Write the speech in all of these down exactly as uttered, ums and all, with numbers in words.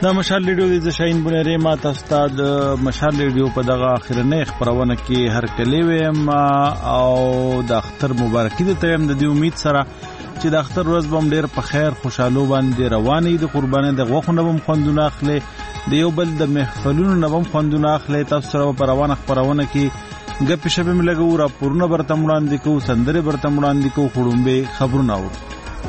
دا مشال ریډیو د شاهین بنيري ما تاسو ته د مشال ریډیو په دغه اخرنۍ خبرونه کې هر کلی ویم او د اختر مبارکي د تیم د دې امید سره چې د اختر ورځ بم ډیر په خیر خوشاله باندې رواني د قرباني د غوښنه بم خوندونه اخلي د یو بل د محفلونو نه بم خوندونه اخلي تاسو سره په روانه خبرونه کې ګپ شپ ملګو را پورنه برته وړاندې کو سندره برته وړاندې کو خړومبه خبرونه و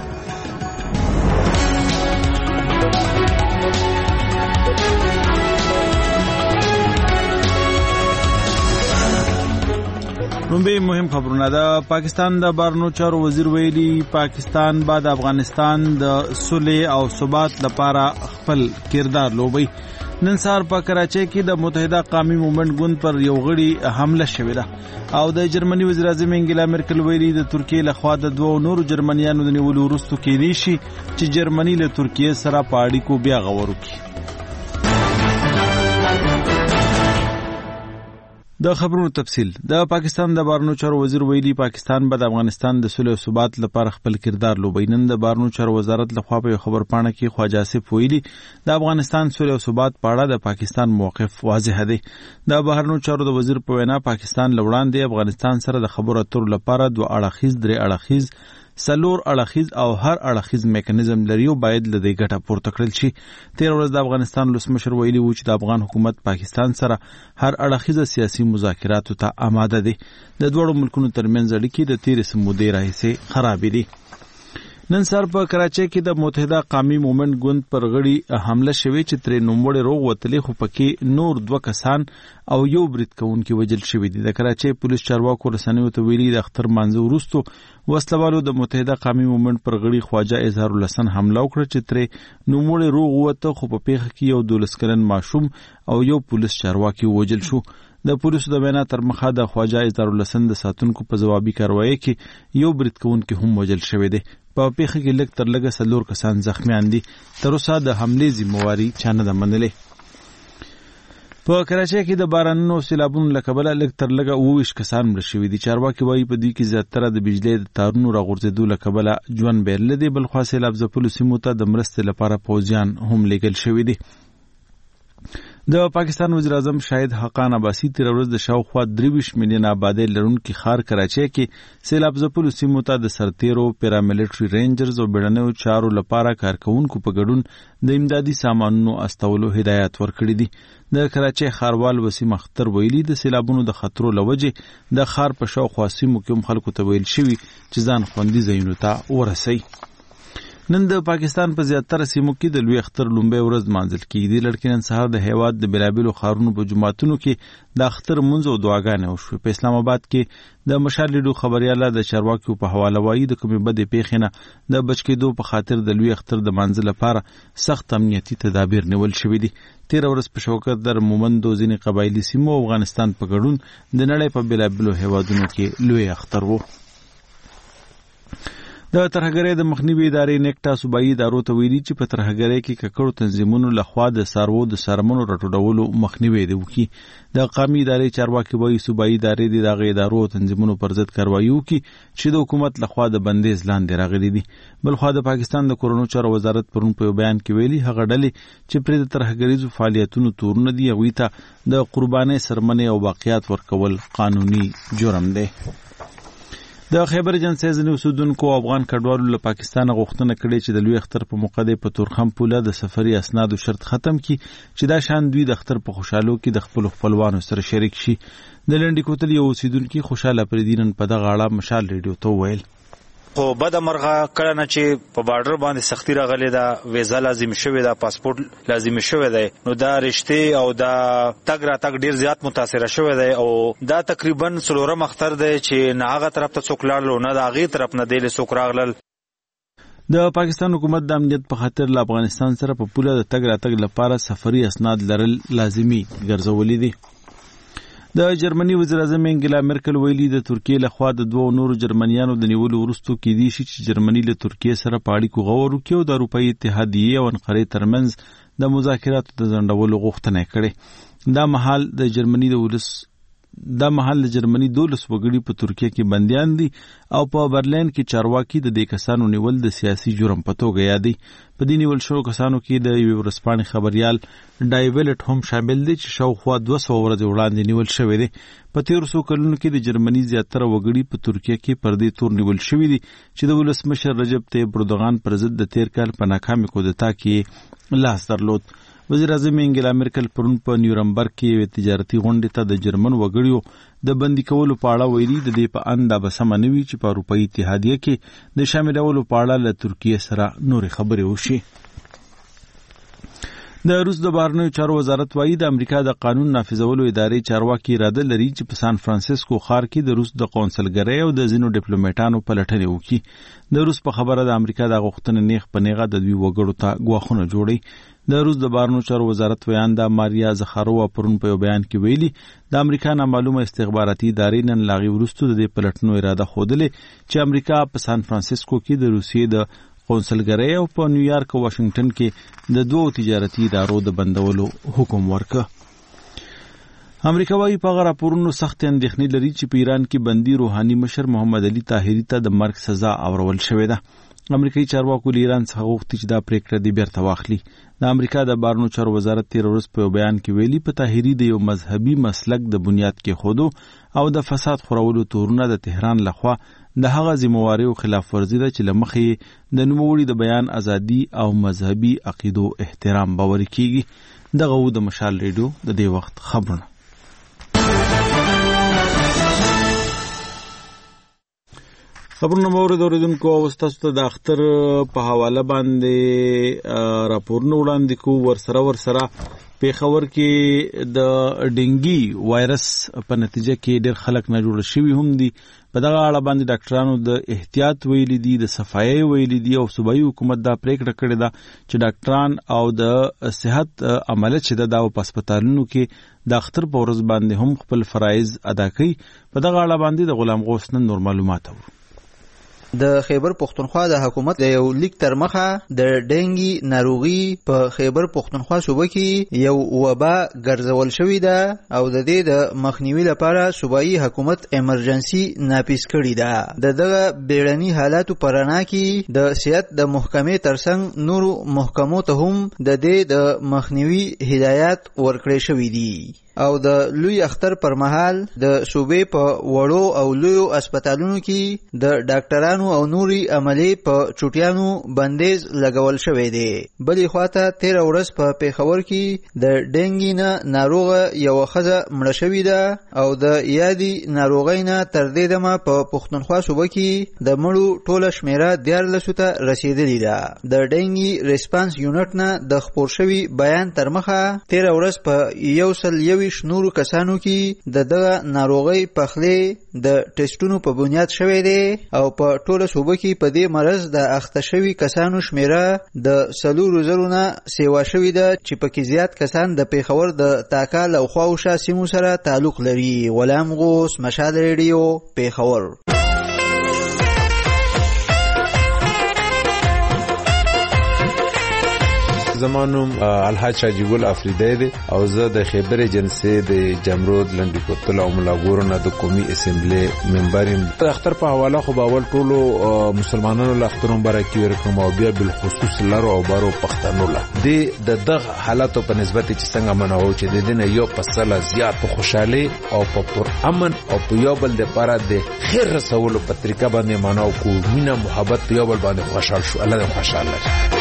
رومبه مهم خبرونه ده. پاکستان د بهرنیو چارو وزیر ویلي پاکستان بعد افغانستان د صلح او ثبات لپاره خپل کردار لوبي. نن سهار په کراچۍ کې د متحده قومي مومنټ ګوند پر یو غړي حمله شوې ده او د جرمني وزیر اعظم انګلا مرکل ویلي د ترکیې لخوا د دوه نورو جرمنیانو د نیولو وروسته کې دي شي چې جرمني له ترکیې سره په اړیکو بیا غور وکړي. د خبرونو تفصیل. د پاکستان د بهرنیو چارو وزیر ویلي پاکستان به د افغانستان د صلح او ثبات لپاره خپل کردار لوبي. نن د بهرنیو چارو وزارت لخوا په خبر پاڼه کې خواجه آصف ویلي د افغانستان صلح او ثبات په اړه د پاکستان موقف واضح دی. د بهرنیو چارو د وزیر په وینا پاکستان لوړاندې افغانستان سره د خبرو اترو لپاره دوه اړخیز درې اړخیز سلور اړخیز او هر اړخیز میکانیزم لري او باید له دې ګټه پورته کړل شي. تیر ورځ د افغانستان ولسمشر ویلي و چې د افغان حکومت پاکستان سره هر اړخیز سیاسي مذاکراتو ته آماده دي. د دوه ملکونو ترمنځ اړیکې د تیر سمودې راهیسې خراب دي. نن سهار په کراچۍ کې د متحده قومي مومنټ ګوند پر غړي حمله شوې چې ترې نوموړی روغ وتلی خو پکې نور دوه کسان او یو برید کوونکي وژل شوي دي. د کراچۍ پولیس چارواکو رسنیو ته ویلي د اختر مانځه وروسته وسلوالو د متحده قومي مومنټ پر غړي خواجه اظهار الحسن حمله وکړه چې ترې نوموړی روغ وته خو په پیښه کې یو دولس کلن ماشوم او یو پولیس چارواکي وژل شو. د پولیسو د وینا تر مخه د خواجه اظهار الحسن د ساتونکو په ځوابي کاروایی کې یو برید کوونکی هم وژل شوی دی. په پیښه کې لږ تر لږه څلور کسان زخمیان دي. تر اوسه د حملې ذمہواري چا نه ده منلې. په کراچۍ کې د بارانونو سیلابونو له کبله لږ تر لږه اووه ویشت کسان مړه شوي دي. چارواکي وایي په دې کې زیاتره د بجلۍ د تارونو راغورځېدو له کبله ژوند بایللی دی. بلخوا سیلاب ځپلو سیمو ته د مرستې لپاره پوځیان هم لیږل شوي دي. د پاکستان وزیر اعظم شاهد حقان عباسي تیر ورځ د شاوخوا درې ویشت میلیون آبادۍ لرونکي ښار کراچۍ کې سیلاب ځپلو سیمو ته د سرتیرو پیراملیټري رینجرز او بیړنیو چارو لپاره کارکوونکو په ګډون د امدادي سامانونو استولو هدایت ورکړي دي. د کراچۍ ښاروال وسیم اختر ویلي د سیلابونو د خطرو له وجې د ښار په شاوخوا سیمو کې هم خلکو ته ویل شوي چې ځان خوندي ځایونو ته ورسوي. نن د پاکستان په زیاتره سیمو کې د لوی اختر لومبۍ ورځ مانځل کېږي. د لړکې نن سهار د هیواد د بېلابېلو ښارونو په جوماتونو کې د اختر لمونځ او دعاګانې وشوې. په اسلام آباد کې د مشال ریډیو خبریاله د چارواکیو په حواله وایي د کومې بدې پیښې نه د بچ کېدو په خاطر د لوی اختر د مانځه لپاره سخت امنیتي تدابیر نیول شوي دي. تیر ورځ په شوکت در مومندو ځینې قبایلي سیمو افغانستان په ګډون د نړۍ په بېلابېلو هیوادونو کې لوی اختر و. د ترهګرۍ د مخنیوي ادارې نیکټا صوبایي ادارو ته ویلي چې په ترهګرۍ کې ککړو تنظیمونو لخوا د څاروو د څرمنو راټولولو مخنیوی دی وکړي. د قومي ادارې چارواکي وایي صوبایي ادارې د دغه ادارو او تنظیمونو پر ضد کاروایي وکړي چې د حکومت لخوا د بندیز لاندې راغلي دي. بلخوا د پاکستان د کورونو چارو وزارت پرون په یو بیان کې ویلي هغه ډلې چې پرې د ترهګریزو فعالیتونو تورونه دي هغوی ته د قربانۍ سرمنې او باقیات ورکول قانوني جرم دی. د خیبر ایجنسۍ ځینې اوسېدونکو افغان کډوالو له پاکستانه غوښتنه کړې چې د لوی اختر په موقع د په تورخم پوله د سفري اسنادو شرط ختم کړي چې دا شان دوی د اختر په خوشحالو کې د خپلو خپلوانو سره شریک شي. د لنډي کوتل یو اوسېدونکي خوشحاله پردي نن په دغه اړه مشال ریډیو ته وویل خو بده مرغه کله نه چې په بارډر باندې سختی راغلې ده ویزا لازم شوی ده پاسپورت لازم شوی دی نو دا رشته او دا تګ را تګ ډیر زیات متاثر شوی دی او دا تقریبا څلورم اختر دی چې نه هغه طرف ته څوک لاړل نه دا هغې طرف نه دی څوک راغلل. د پاکستان حکومت د امنیت په خاطر له افغانستان سره په پوله د تګ را تګ لپاره سفري اسناد لرل لازمي ګرځولي دي. د جرمني وزیر اعظم انګلا مرکل ویلي د ترکیې لخوا د دوه نورو جرمنیانو د نیولو وروسته کېدای شي چې جرمني له ترکیې سره په اړیکو غور وکړي او د اروپایي اتحادیې او انقرې ترمنځ د مذاکراتو د ځنډولو غوښتنه یې کړې. دا مهال د جرمني د ولس دا مهال د جرمني دولس وګړي په ترکیه کې بندیان دي او په برلین کې چارواکي د دې کسانو نیول د سیاسي جرم په توګه یادي. په دې نیول شوو کسانو کې د یوې ورځپاڼې خبریال ډایویلټ هم شامل دی چې شاوخوا دوه سوه ورځې وړاندې نیول شوی دی. په تېرو څو کلونو کې د جرمني زیاتره وګړي په ترکیه کې پر دې تور نیول شوي دي چې د ولسمشر رجب طیب اردوغان پر ضد د تېر کال په ناکامې کودتا کې لاس درلود. وزیر اعظم انګلا مرکل پرون په نیورنبرګ کې یوې تجارتي غونډې ته د جرمن وګړیو د بندي کولو په اړه ویلي د دې په اند دا به سمه نه وي چې په اروپایي اتحادیه کې د شاملولو په اړه له ترکیې سره نورې خبرې وشي. د روس د بهرنیو چارو وزارت وایي د امریکا د قانون نافذولو ادارې چارواکي اراده لري چې په سان فرانسیسکو ښار کې د روس د قونسلګرۍ او د ځینو ډیپلوماټانو پلټنې وکړي. د روس په خبره د امریکا د غوښتنې نیغ په نیغه د دوی وګړو ته ګواښونه جوړي. د روس د بهرنیو چارو وزارت ویانده ماریا زخاروا پرون په یو بیان کې ویلي د امریکا نامعلومه استخباراتي ادارې نن لاغي وروسته د دې پلټنو اراده ښودلې چې امریکا په سان فرانسیسکو کې د روسیې د قونسلګرۍ او په نیویارک او واشنگټن کې د دوو تجارتي ادارو د بندولو حکم ورکړ. امریکا وايي په هغه راپورونو سخت اندېښنې لري چې په ایران کې بندي روحاني مشر محمد علي طاهري ته د مرګ سزا اورول شوې ده. امریکایي چارواکو له ایران څخه غوښتي چې دا پریکړه دې بیرته واخلي. د امریکا د بهرنیو چارو وزارت تېره ورځ په یو بیان کې ویلي په طاهري د یو مذهبي مسلک د بنیاد کېښودو او د فساد خورولو تورونه د تهران لخوا د هغه ذمهواریو خلاف ورزي ده چې له مخې د نوموړي د بیان ازادي او مذهبي عقیدو احترام باوري کیږي. دغه و د مشال ریډیو د دې وخت خبرونه. خبرونه مورد اوریدونکو او تاسو ته د اختر په حواله باندې راپورونه وړاندې کوو. ورسره ورسره پیښور کې د ډینګي وایرس په نتیجه کې ډېر خلک نه جوړ شوي هم دي. په دغه اړه باندې ډاکټرانو د احتیاط ویلي دي، د صفایي ویلي دي او صوبایي حکومت دا پریکړه کړې ده چې ډاکټران او د صحت عمله چې ده دا په هسپتالونو کې د اختر په ورځ باندې هم خپل فرایض ادا کوي. په دغه اړه باندې د غلام غوث نن نور معلومات اورو. د خیبر پختونخوا د حکومت د یو لیک تر مخه د ډینګي ناروغي په خیبر پختونخوا صوبه کې یو وبا ګرځول شوې ده او د دې د مخنیوي لپاره صوبایي حکومت ایمرجنسي نافذ کړې ده. د دغه بیړني حالاتو په رڼا کې د صحت د محکمې ترڅنګ نورو محکمو ته هم د دې د مخنیوي هدایات ورکړې شوې دي او د لوی اختر پر مهال د صوبې په وړو او لویو اسپیټالونو کې د ډاکټرانو او نوري عملي په چوټیانو بندیز لګول شوی دی. بلې خواته تیره ورځ په پیښور کې د ډینګي نه ناروغه یو ښځه مړه شوې ده او د یادي ناروغۍ نه تر دې دمه په پښتونخوا صوبه کې د مړو ټوله شمیره دیارلسو ته رسیدلې ده. د ډینګي ریسپانس یونټ نه د خپور شوي بیان تر مخه تیره ورځ په یو سل یو نورو کسانو کې د دغه ناروغۍ پخلی د ټیسټونو په بنیاد شوی دی او په ټوله صوبه کې په دې مرض د اخته شوي کسانو شمیره د څلورو زرو نه سیوا شوې ده چې پکې زیات کسان د پیښور د تاکال او خواوشا سیمو سره تعلق لري. غلام غوث، مشال ریډیو، پیښور. زمانوم الحاج شاجی ګل افریدی دی او زه د خیبر ایجنسی د جمرود لنډی کوتل او ملاګورو نه د قومي اسمبلی ممبر یم. د اختر په حواله خو باول ټولو مسلمانانو له اخترون برکې ورکوم او بیا بالخصوص لارو او بارو پښتنو له د دغه حالاتو په نسبت چې څنګه منو چې د دې نه یو پسله زیات خوشحالي او په پر امن او په یو بل د پاره د خیر رسولو په طریقه باندې منو کو مینا محبت په یو بل باندې خوشحال شو. الله دې خوشاله.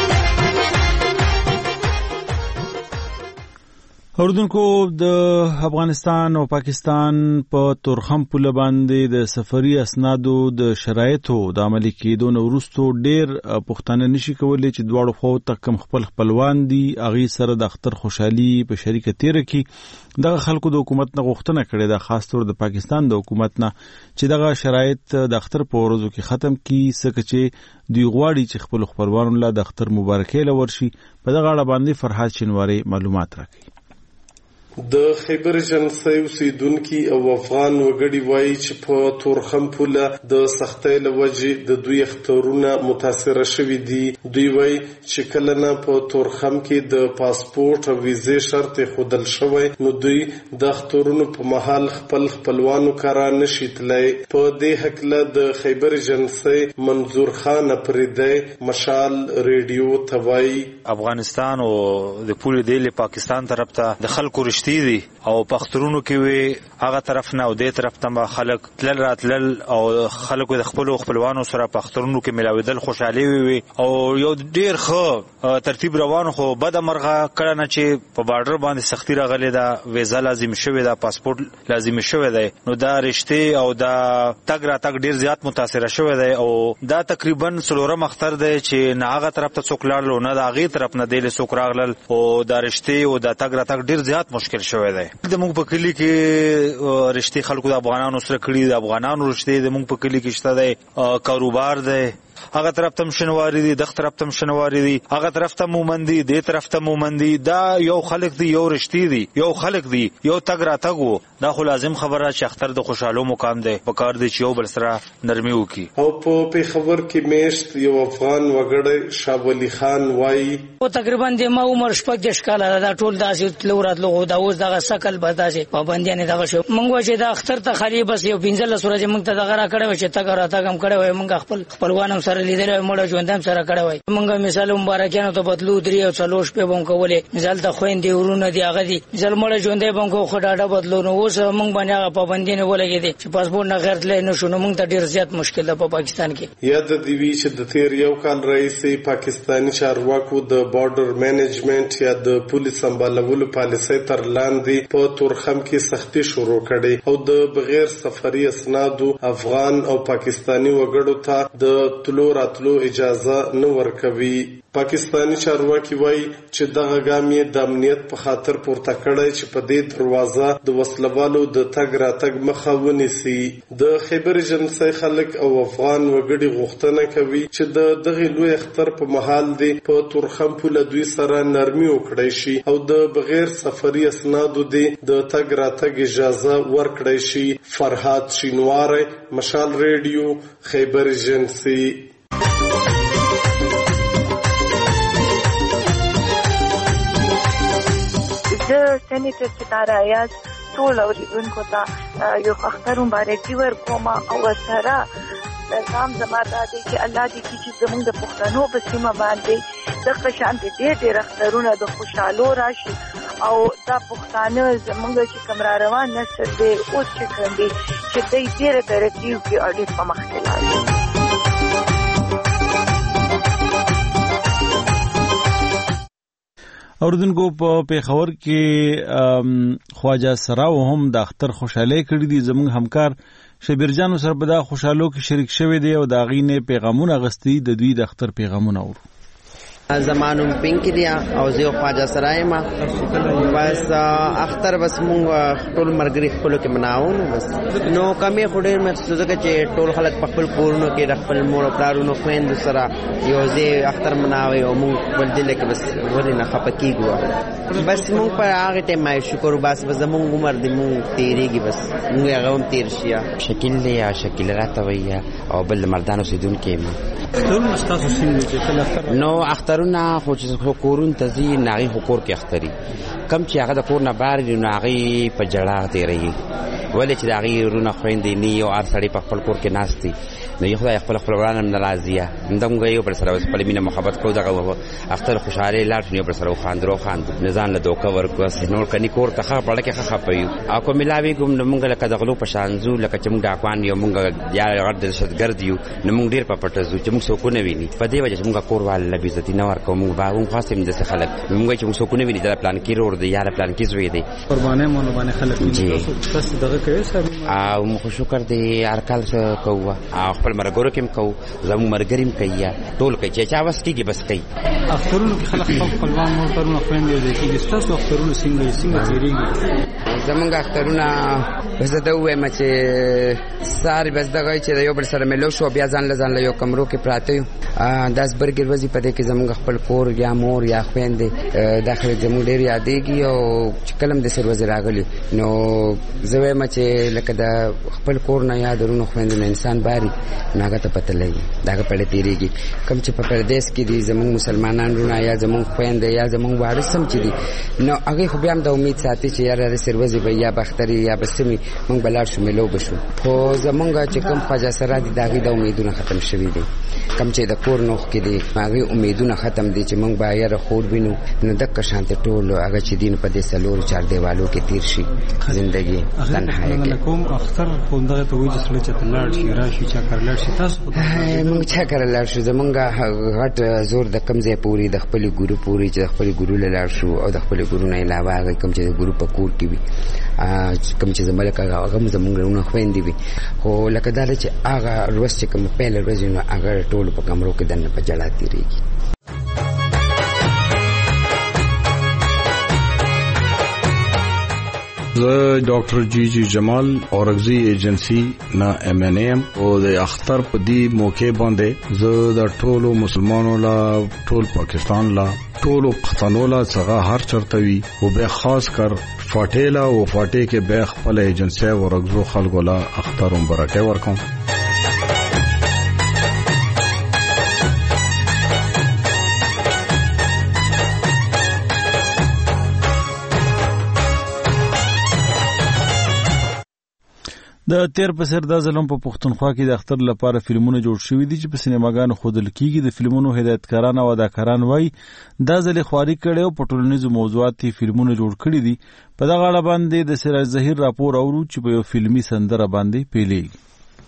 اوردونکو د افغانستان او پاکستان په تورخم پوله باندې د سفري اسنادو د شرایطو د عملي کېدو نه وروسته ډېر پښتانه نشي کولی چې دواړو خواو ته کم خپل خپلوان دي هغې سره د اختر خوشحالي په شریکه تېره کړي. دغه خلکو د حکومت نه غوښتنه کړې ده، خاص طور د پاکستان د حکومت نه، چې دغه شرایط د اختر په ورځو کې ختم کړي ځکه چې دوی غواړي چې خپلو خپلوانو له د اختر مبارکۍ له ورشي. په دغه اړه باندې فرهاد شینواری معلومات راکوي. د خیبر جنسي اوسیدونکي او افغان وګړي وایي چې په تورخم پوله د سختۍ له وجې د دوی اخترونه متاثره شوي دي. دوی وایي چې کله نه په تورخم کې د پاسپورت او ویزې شرط ښودل شوی نو دوی د اخترونو په مهال خپل خپلوانو کره نشي تللی. په دې هکله د خیبر جنسي منظور خان اپریدی مشال ریډیو ته وایي افغانستان او د پوله دی له پاکستان طرف ته د خلکو رښتې دي او پښتورونو کې وي هغه طرف نه او دې طرف ته خلک تلل راتلل او خلکو د خپل خپلوانو سره پښتورونو کې ملاویدل خوشحالي وي او یو ډیر ښه ترتیب روان خو بد مرغه کړه نه چې په بارډر باندې سختی راغلي دا ویزا لازم شوی دا پاسپورت لازم شوی دی نو دا رښتې او دا تګ را تګ ډیر زیات متاثر شوی دی او دا تقریبا څلورم اختر دی چې نه هغه طرف ته څوک لاړل نه دا هغه طرف نه دی له څوک راغلل او دا رښتې او دا تګ را تګ ډیر زیات مشکل شوی دی. د موږ په کلی کې رښتې خلکو د افغانانو سره کړي د افغانانو رښتې د موږ په کلی کې شته دی کاروبار دی هغه طرف ته شنواری دي دغه طرف ته شنواری دي هغه طرف ته مومندي دې طرف ته مومندي دا یو خلک دي یو رښتې دي یو خلک دي یو تګ را تګ دا خو لازم خبره چې اختر د خوشاله مقام دی په کار دی چې یو بل سره نرمي وکي. او په پیښور کې میشت یو افغان وګړی شاولی خان وایي او تقریبا د ما عمر شپږ دیرش کاله دا ټول داسې تلورات لغو دا اوس دغه سکل بداسې پابندیانه دغه شو مونږ چې دا اختر ته خالي بس یو پنځله سورج مونږ ته دغه را کړو چې تګ را تګ هم کړو مونږ خپل خپلوانو سره لیدل مړ ژوندم سره کړو مونږ مثال مبارکانو ته بدلو درې او څلوش په بم کولې مثال ته خويندې ورونه دی هغه دي ځل مړ ژوندې بم کو خډاډه بدلو نو اوس مونږ باندې پابندیانه ولګې دي چې پاسپورت نه غیر تلې نو شنو مونږ ته ډیر زیات مشکل ده په پاکستان کې. یاد دی وی چې د تیر یو کال رئیس پاکستانی چارواکو د بارډر مینجمنت یا د پولیس سمبالولو پالیسۍ تر لاندې په تورخم کې سختي شروع کړي او د بغیر سفري اسنادو افغان او پاکستانی وګړو ته د تلو راتلو اجازه نه ورکوي. پاکستانی چارواکي وایي چې دغه ګام یې د امنیت په خاطر پورته کړی چې په دې دروازه د وسلوالو د تګ راتګ مخه ونیسي. د خیبر جنسي خلک او افغان وګړي غوښتنه کوي چې د دغه لوی اختر په مهال دی په تورخم پوله دوی سره نرمي وکړي شي او د بغیر سفري اسنادو دی د تګ راتګ اجازه ورکړي شي. فرهاد شینواری مشال ریډیو خیبر جنسي. د سېنیټر ستاره یاد ټول اوریدونکو ته یو اختر مبارکي ورکوم او سره پیغام زما دا دی چې الله دې چې زموږ د پښتنو په سیمه باندې د قشان دې ډېر ډېر اخترونه د خوشحالو راشي او دا پښتانه زموږ چې کوم را روان نسل دی اوس چې کوم دي چې دوی ډېره ترقي وکړي او ډېر پرمختګ وکړي. اوردونکو په پیښور کې خواجه سراو هم د اختر خوشاله کړی دي. زموږ همکار شبیرجان سره په دا خوشالو کې شریک شوی دی او دا غینه پیغامونه غستی د دوی د اختر پیغامونه اورو. زمانم پینکی دی او زه خواجه سرای ما بس اختر بس مونږ ټول مرګري خپل کې مناو بس نو کمې خوري مې څه چې ټول خلک په خپل کورونو کې خپل مور او پلارونو خويند سره یو ځای اختر مناوي او مونږ ول دل کې بس ورنه خپکیږو بس مونږ په هغه ټیم ما شکر بس بس مونږ عمر دې مونږ تیریږي بس مونږ هغه هم تیر شیا شکل دی یا شکل راتوي او بل مردانو سیدون کې ټول مستاسو سیمه نو اخترونه خو چې کورون تزي ناغي حقوق کې اختري کم چې هغه د کور نه بار دی ناغي په جړه تیری ولې چې داغي رونه خويندې ني او ار سړی په خپل کور کې ناشتي نو یو خدای خپل خپلوان هم ناراضیه اندمږي یو پر سره خپل مینه محبت کو دغه اختر خوشاله لاټ یو پر سره خاندرو خاند نزان له دوکه ورکو نور کني کور ته خا پړه کې خا پيو اكو ملاوي کوم نمونږ لکه دغلو په شانزو لکه چې موږ ډاکوان یو موږ یا غړ د شتګرد یو نمونږ ډیر په پټه زو چې موږ سکو نه ویني په دې وجه چې موږ کور وال لبي عزت نه ورکو موږ باغون خاصم د خلک موږ چې موږ سکو نه ویني دا پلان کې ور دی یا پلان کې زوی دی قربانه مونږ باندې خلک تاسو دغه کوي او مخ شکر دی ارکل کوه او خپل مرګورو کې کو زمو مرګریم کیا ټول کوي چې چا واس کېږي بس کوي اخترونو کې خلک خپل خپلوان مو ترونه خويندې دي چې تاسو اخترونو څنګه څنګه تیریږي زمونږ اخترونه بس ته وایم چې ساري بس دغه چې یو بل سره ملو شو بیا ځان لزان له یو کمرو کې پراته یو داس برګر وځي پدې کې زمونږ خپل کور یا مور یا خويندې داخله زموږ ډېر یادېږي او کلم د سر وزیر راغلی نو زه وایم چې لکه د خپل کور نه یادونه خويندې انسان باري ناګه ته پته لګي داګه پړې تیریږي کوم چې په پردیس کې دي زموږ مسلمانانو نه یا زموږ خويندې یا زموږ وارث هم چې دي نو هغه خو بیا هم د امید ساتي چې یاره سر وځي به یا بختري یا بسمي مونږ بلار شو ملو بشو خو زمونږ چې کوم خواجه سره دي داغي د امیدونه ختم شوي دي کوم چې د کور نوخ کې دي هغه امیدونه ختم دي چې مونږ به یاره خور وینو نو دک شانته ټول هغه چې دین په دې سلور چار دیوالو کې تیر شي ژوندۍ تنهایی کې کوم اختر خو دغه ته وایي چې چې تلل شي راشي چا کړل شي تاسو مونږ چا کړل شو زمونږ غټ زور د کم ځای پوری د خپل ګورو پوری چې د خپل ګورو لاله شو او د خپل ګورو نه علاوه کوم چې د ګورو په کور کې وي کوم چې زملک هغه زمونږ نه خويندې وي خو لکه دا چې هغه روز چې کوم پیل روز نو هغه ټول په کمرو کې دنه په جړا تیریږي زه ډاکټر جی جی جمال اورغزی ایجنسی نا ایم ان ایم او د اختر په دی موقع باندې زه د ټولو مسلمانانو لا ټول پاکستان لا ټولو پښتنو لا څنګه هر چرته وي او به خاص کر فاټیلا او فاټې کې به خپل ایجنسی اورغزو خلکو لا اختر مبارکي ورکوم د تیر په سر د ظلم په پښتونخوا کې د اختر لپاره فلمونه جوړ شوي دي چې په سینماګانو خودل کیږي د فلمونو هدایتکاران او اداکاران وایي دا ځل خواري کړي او په ټولنیزو موضوعاتي فلمونه جوړ کړي دي په دغه اړه باندې د سراج ظهیر راپور اورو چې په یو فلمي سندره باندې پیلېږي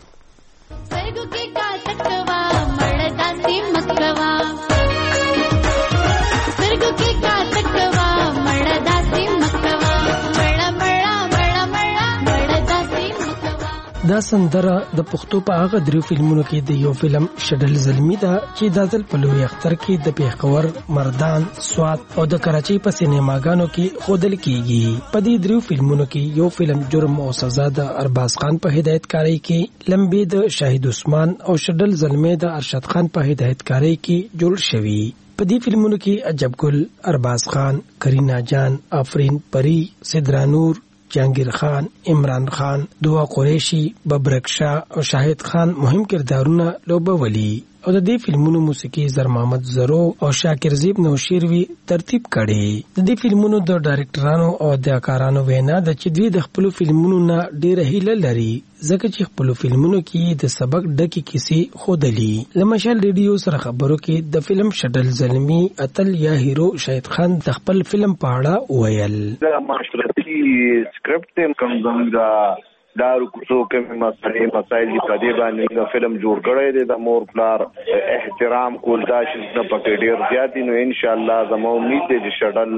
دا سندره د پښتو په هغه درو فلمونو کې د یو فلم شډل زلمی دا چې د ځل په لوی اختر کې د پیښور مردان سوات او د کراچۍ په سینماګانو کې خودل کیږي په دې درو فلمونو کې یو فلم جرم او سزا د ارباز خان په هدایتکاری کې لمبي د شاهد عثمان او شډل زلمی د ارشد خان په هدایتکاری کې جوړ شوی په دې فلمونو کې عجب ګل ارباز خان کرینا جان آفرین پری سدرانور جهانگیر خان عمران خان دعا قریشی ببرک شاه او شاهد خان مهم کردارونه لوبولي او د دې فلمونو موسیقي زر محمد زرو او شاکر زیب نوشیروي ترتیب کړي د دې فلمونو د ډایرکټرانو او اداکارانو وینا د چې دوی د خپل فلمونو نه ډېر هیله لري ځکه چې خپل فلمونو کې د سبق ډکې کیسې خودلی لمشل ریډیو سره خبرو کې د فلم شډل زلمی اتل یا هیرو شاهد خان د خپل فلم په اړه ویل دا معاشرتي سکرپټ کوم څنګه دارو کوڅو کې مسایل مسایل په دې باندې د فلم جوړ کړی دی د مور پلار احترام کول دا چې په کې ډیر زیات دي نو ان شاء الله زموږ امید دی چې شډل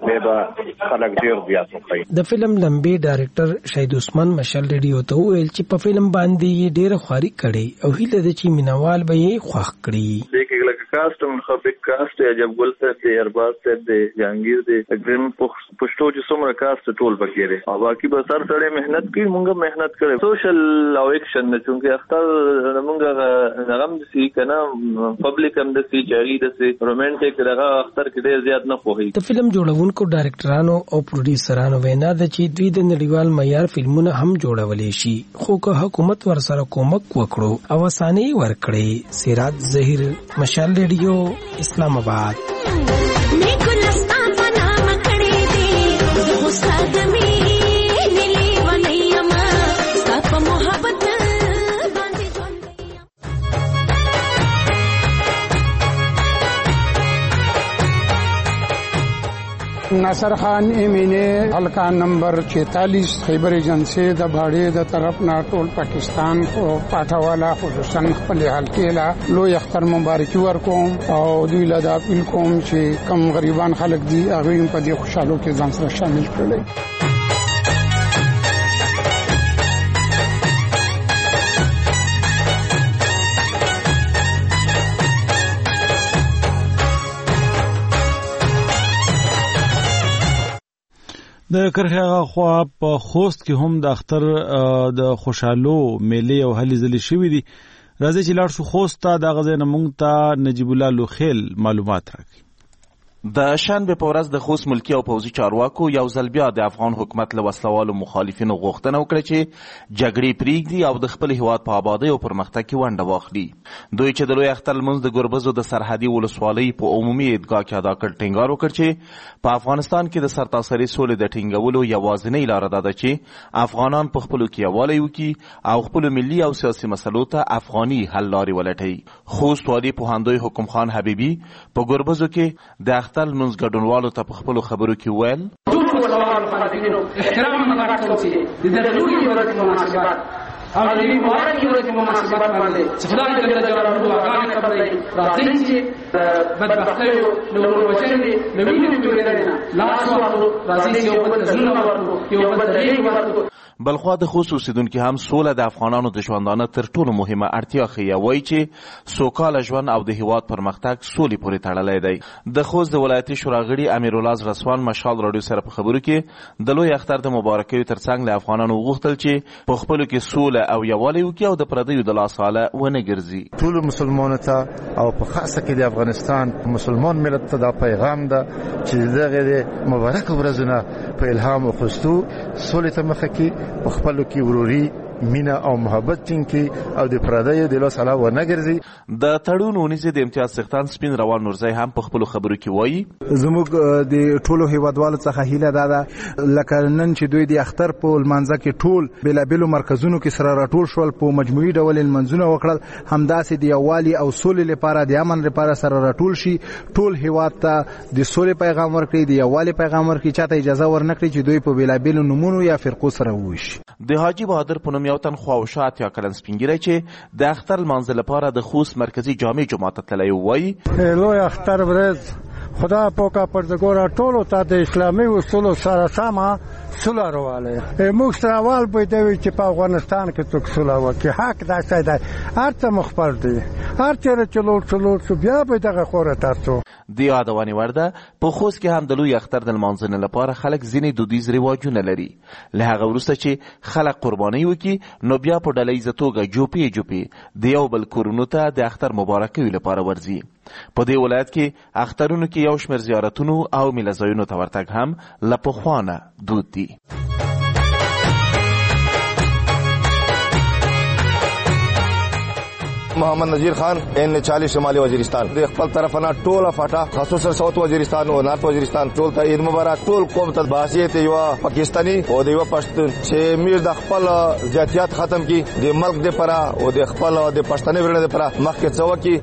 زړه خلک ډیر زیات وکړي د فلم لمبي ډایرکټر شاهد عثمان مشال ریډیو ته ویل چې په فلم باندې ډیر خواري کړي او هیله د چې مینوال به یې خوښ کړي دغه لکه کاست هم خبر کاست عجب ګل صاحب دی ارباز صاحب دی جهانگیر دی اګرم پښتو چې څومره کاست ټول پکې دی او باقي به سر سره مهنت کوي مونږ مهنت کړو سوشل او اکشن نه چې اختر موږ نغم د سی کنه پبلک هم د سی جاری د سی رومانټیک دغه اختر کې ډیر زیات نه پوهی د فلم جوړونکو ډایرکټرانو او پروډوسرانو وینا د چې دوی د نړیوال معیار فلمونه هم جوړولې شي خو که حکومت ورسره کومک وکړو او اساني ورکړي سراج ظهیر مشال ریډیو اسلام آباد ناصر خان امینه حلقہ نمبر چھیالیس خیبر ایجنسی د باړې د طرف نه ټول پاکستان او پټاوالا خصوصا خپل حلقې لا لوی اختر مبارکي ورکوم او دوی له دا اپیل کوم چې کم غریبان خلک دي هغه په دې خوشاله کې ځان سره شامل کړي د کرخه خوا په خوست کې هم د اختر د خوشالو میلې او هلي ځلې شوې دي. راځي چې لاړ شو خوست ته، د غزې نه مونږ ته نجیب الله لوخیل معلومات راکړي. د شنبه په ورځ د خوست ملکی او پوځي چارواکو یو ځل بیا د افغان حکومت له وسلوالو مخالفینو غوښتنه وکړه چې جګړې پرېږدي او د خپل هیواد په آبادۍ او پرمختګ کې ونډه واخلي. دوی چې د لوی اختر لمونځ د ګربزو د سرحدي ولسوالۍ په عمومي عیدګاه کې ادا کړ، ټینګار وکړ چې په افغانستان کې د سرتاسري سولې د ټینګولو یوازینۍ لاره دا ده چې افغانان په خپلو کې یووالی وکړي او خپلو ملي او سیاسي مسلو ته افغاني حل لارې ولټوي. خوست والي پوهاندوی حکم خان حبیبي په ګربزو کې د اختر لمونځ ګډونوالو ته په خپلو خبرو کې وویل ټولو وسلوالو مخالفینو احترام مګر کوم چې د دغې ورځې مناسبت او د دې مبارکې ورځې مناسبت باندې چې خدای جل جلاله دعاګانې قبلوي، راځئ چې بدبختیو له وروچنې له وینې جوړېدنې نه لاس واخلو، راځئ چې یو بل ته زړونه ورکړو، یو بل ته غېږ ورکړو. بلخوا د خوست اوسیدونکي هم سوله د افغانانو د ژوندانه تر ټولو مهمه اړتیا ښیي. وایي چې سوکاله ژوند او د هیواد پرمختګ سولې پورې تړلی دی. د خوست د ولایتي شورا غړي امیرالله رسوان مشال راډیو سره په خبرو کې د لوی اختر د مبارکیو ترڅنګ له افغانانو وغوښتل چې په خپلو کې سوله او یووالی وکړي او د پردیو د لاساله ونه ګرځي. ټولو مسلمانانو ته او په خاصه کې د افغانستان مسلمان ملت ته دا پیغام ده چې دغه مبارک ورځونه په الهام واخستو، سولې ته مخه کې په خپلو کې وروري مینا او محبت ټینګي او د پردیو د لاس علاوه ونه ګرځي. د تړون ونیزې د امتیاز څښتن سپین روان نورزی هم په خپلو خبرو کې وایي زموږ د ټولو هیوادوالو څخه هیله دا ده لکه نن چې دوی د اختر په لمانځه کې ټول بېلابېلو مرکزونو کې سره راټول شول، په مجموعي ډول لمانځونه وکړل، همداسې د یووالي او سولې لپاره د امن لپاره سره راټول شي، ټول هیواد ته د سولې پیغام ورکړي، د یووالي پیغام ورکړي، چاته اجازه ورنکړي چې دوی په بېلابېلو نومونو یا فرقو سره وویشي. د حاجي بهادر په نوم یو تن خواوشا اتیا کلن سپینګیری چې د اختر لمانځه لپاره د خوست مرکزي جامع جومات ته تللی وایي لوی اختر ورځ خدا پاکه پردګوره ټولو ته د اسلامي اصولو سره سمه سوله راواله. موږ سره اول باید وي چې په افغانستان کې څوک سوله وکړي، حق داسې دی، هر څه مخبر دی، هر چېرې چې لوړ شو لوړ شو بیا به دغه خوره ترڅو. د یادونې وړ ده په خوست کې هم د لوی اختر د لمانځنې لپاره خلک ځینې دودیز رواجونه لري. له هغه وروسته چې خلک قربانۍ وکړي نو بیا په ډله ییزه توګه جوپې جوپې د یو بل کورونو ته د اختر مبارکیو لپاره ورځي. په دې ولایت کې اخترونو کې یو شمېر زیارتونو او میله ځایونو ته ورتګ هم له پخوانه دود دي. محمد نذیر خان ان چالیس شمالي وزیرستان د خپل طرف نه ټوله فاټا خصوصا ساوث وزیرستان او نارت وزیرستان ټول ته عید مبارک. ټول قوم ته باسیت یو پاکستانی او د یو پښتون چې میر د خپل ذاتیات ختم کی د ملک د پره او د خپل د پښتني ورنه د پره مخکې څو کی.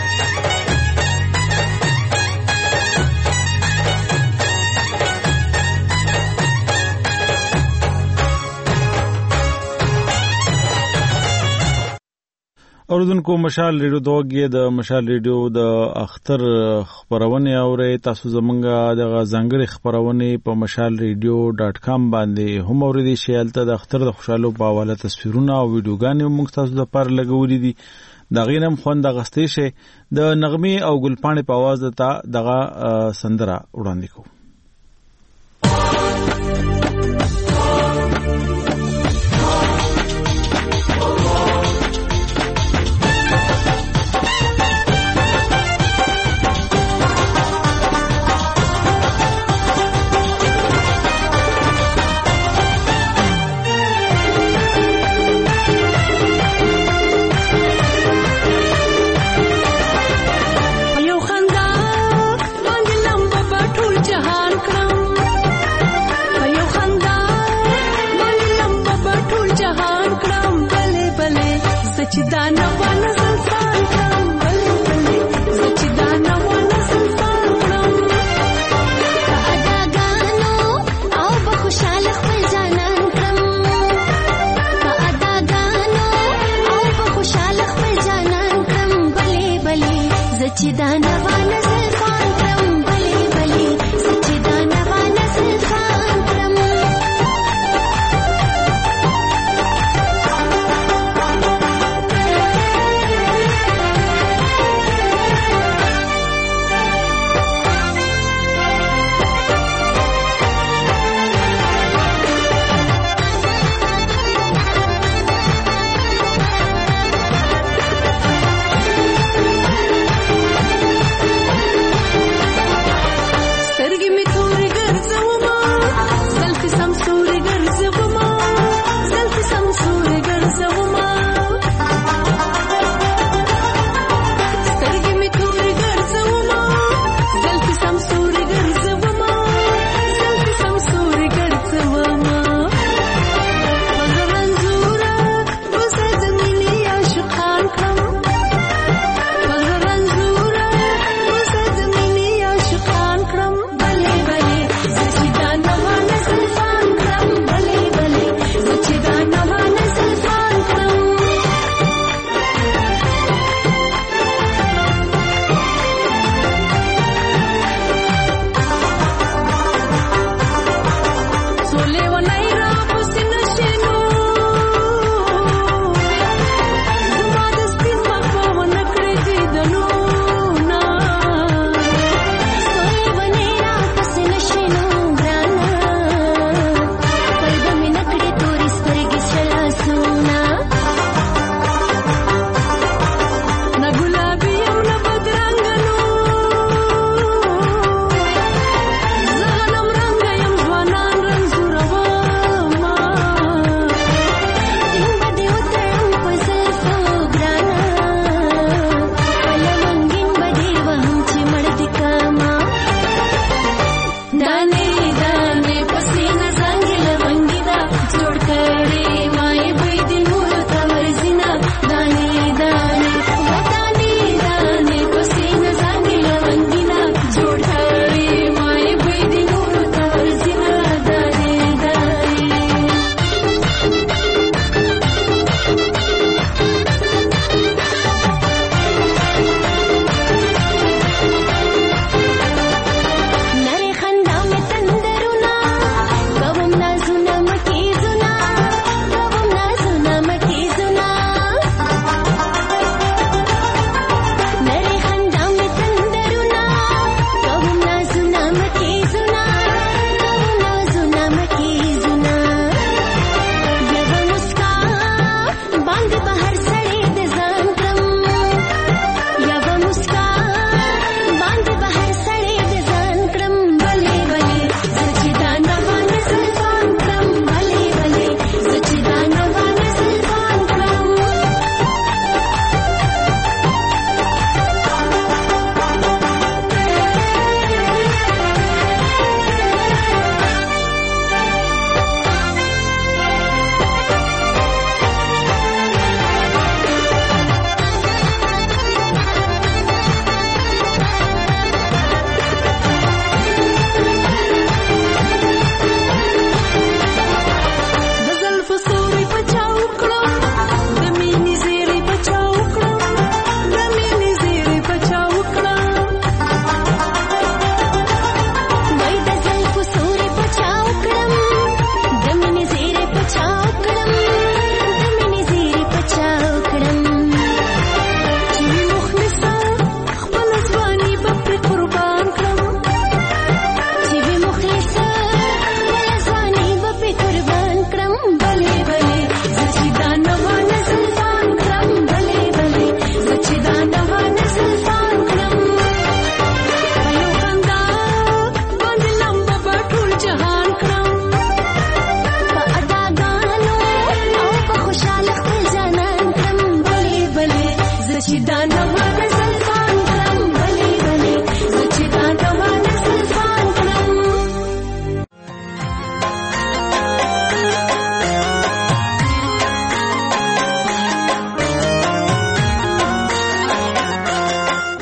اوردونکو مشال ریډیو دوګه د مشال ریډیو د اختر خبرونه اوري، تاسو زمونږه د ځانګړي خبرونه په مشال ریډیو ډاټ کام باندې هم اوریدي شئ. البته د اختر د خوشاله په حواله تصویرونه او ویډیوګانې موږ تاسو د پر لګولې دي. دا غینم خوند غستې شي د نغمه او ګلپانې په आवाज ته دغه سندره وړاندې کوو.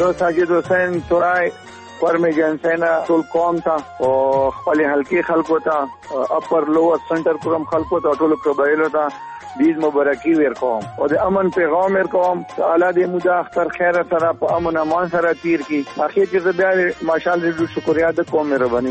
زه ساجد حسین تورای فرم جنسینا ټول قوم ته او خپل حلقي خلکو ته اپر لوور سنټر کوم خلکو ته ټول قبایلو ته عید مبارکي ورکوم او د امن پیغام ورکوم الله دې موږ اختر خیر سره په امن امان سره تیر کی اخر کې بیا ماشاءالله دې شکریا د کوم مهرباني.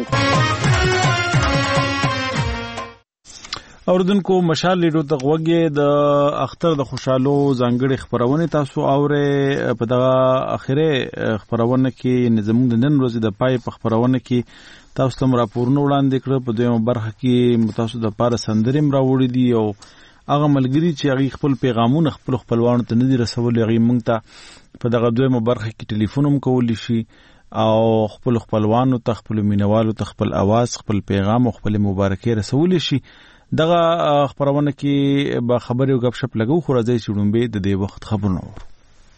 اوردونکو مشال لیډو د غوګي د اختر د خوشالو ځانګړي خبرونه تاسو اورې په دغه اخیره خبرونه کې نظام د نن ورځې د پای په خبرونه کې تاسو ته راپورونه وړاندې کړ. په دویمه برخه کې متاسو د پاره سندریم راوړي دي او هغه ملګری چې هغه خپل پیغامونه خپل خپلوانو ته نه دي رسولي هغه مونږ ته په دغه دویمه برخه کې ټلیفون هم کولی شي او خپل خپلوانو ته خپل مینوالو ته خپل आवाज خپل پیغام او خپل مبارکي رسولي شي. دغه خبرونه کې به خبرې او غب شپ لګو خو راځي چې ډومبه د دې وخت خبرونه ورو.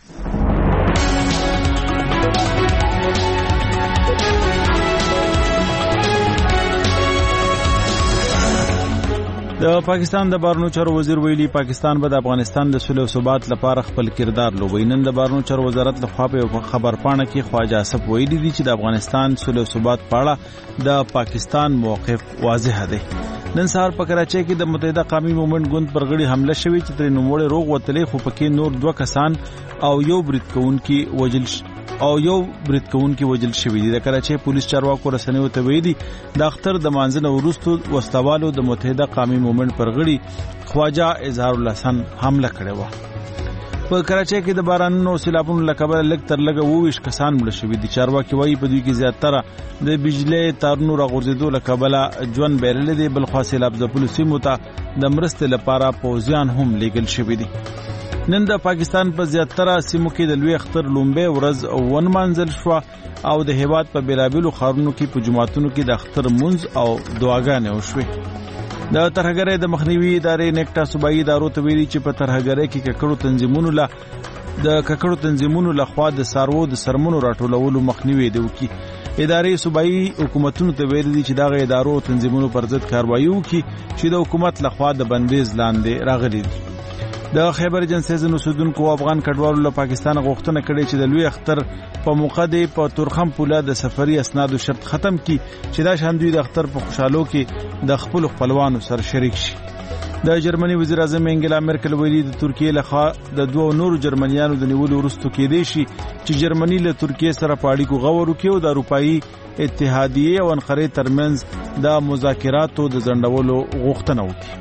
د پاکستان د بهرنیو چارو وزیر ویلي پاکستان به د افغانستان د صلح او ثبات لپاره خپل کردار لوبوي. نن د بهرنیو چارو وزارت لخوا په خبرپاڼه کې خواجه اسف ویلي دي چې د افغانستان صلح او ثبات په اړه د پاکستان موقف واضح دی. نن سهار په کراچۍ کې د متحده قومي مومنټ ګوند پر غړي حمله شوې چې ترې نوموړی روغ وتلې خو پکې نور دوه کسان او یو برید کوونکی وجل او یو برید کوونکی وجل شوی دی. د کراچۍ پولیس چارواکو رسنیو ته ویلي د اختر د مانځنه وروسته وسلوالو د متحده قومي مومنټ پر غړي خواجه اظهار الحسن حمله کړې وه. په کراچۍ کې د بارانونو او سیلابونو له کبله لږ تر لږه اووه ویشت کسان مړه شوي دي. چارواکي وایي په دوی کې زیاتره د بجلۍ تارونو راغورځېدو له کبله ژوند بایللی دی. بلخوا سیلاب ځپلو سیمو ته د مرستې لپاره پوځیان هم لیږل شوي دي. نن د پاکستان په زیاتره سیمو کې د لوی اختر لومبۍ ورځ ونمانځل شوه او د هیواد په بېلابېلو ښارونو کې په جوماتونو کې د اختر مونځ او دعاګانې وشوې. د ترهګرۍ د مخنیوي ادارې نیکټا صوبایي ادارو ته ویلي چې په ترهګرۍ کې ککړو تنظیمونو له د ککړو تنظیمونو لخوا د څاروو د سرمنو راټولولو مخنیوي دی وکړي. ادارې صوبایي حکومتونو ته ویلي دي چې دغه ادارو او تنظیمونو پر ضد کاروایي وکړي چې د حکومت لخوا د بندیز لاندې راغلي دي. د خیبر ایجنسۍ ځینو اوسېدونکو افغان کډوالو له پاکستان غوښتنه کړې چې د لوی اختر په موقع د په تورخم پوله د سفري اسنادو شرط ختم کړي چې دا شان دوی د اختر په خوشحالو کې د خپل خپلوانو سره شریک شي. د جرمني وزیر اعظم انګلا مرکل ویلي د ترکیې لخوا د دوه نورو جرمنیانو د نیولو وروسته کېدای شي چې جرمني له ترکیې سره په اړیکو غور وکړي او د اروپایي اتحادیې او انقرې ترمنځ د مذاکراتو د ځنډولو غوښتنه وکړي.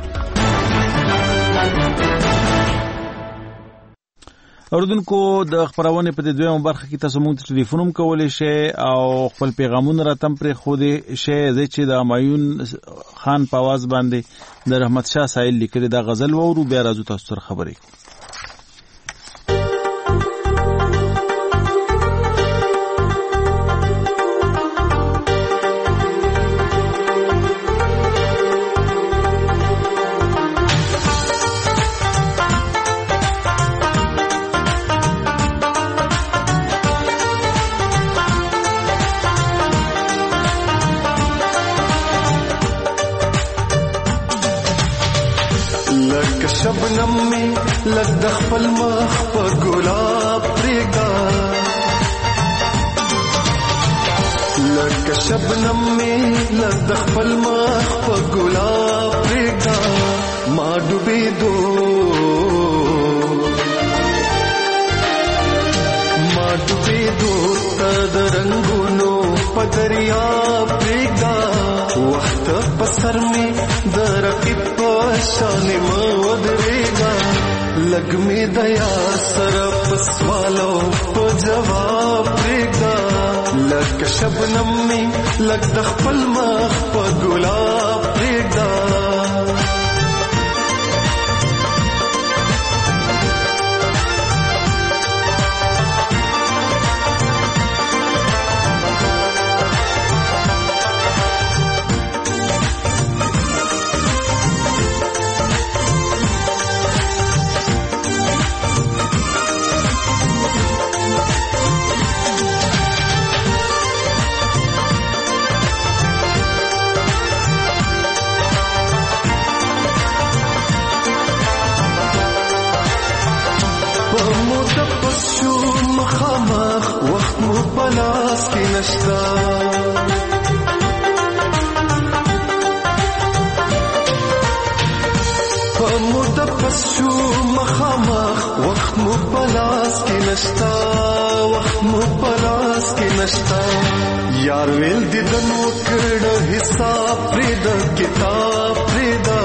اوردونکو د خبرونه په دویمه برخه کې تاسو مونږ ته ټلیفون هم کولای شئ او خپل پیغامونه راتم پر خوده شئ چې د مایون خان په आवाज باندې د رحمت شاه سایل لیکلي د غزل وورو بیا راځو تاسو سره خبرې. शबनम में लग दखपल मख पर गुलाब प्रेगा लग शबनम में लग दखपल मख पर गुलाब प्रेगा माँ डूबे दो माँ डूबे दो तद रंगुनो पदरिया प्रेगा वक्त पसर में दरकी शान मदरेगा लग में दया सरप सवालो को जवाब देगा लग शबनम में लग दखपल मख पर गुलाब देगा لاس کې نشتا پس شو مخامخ وخت مو پلاس کې نشتا وخت مو پلاس کې نشتا یار ویل دې د نو کړه حساب پرې د کتاب پرې دا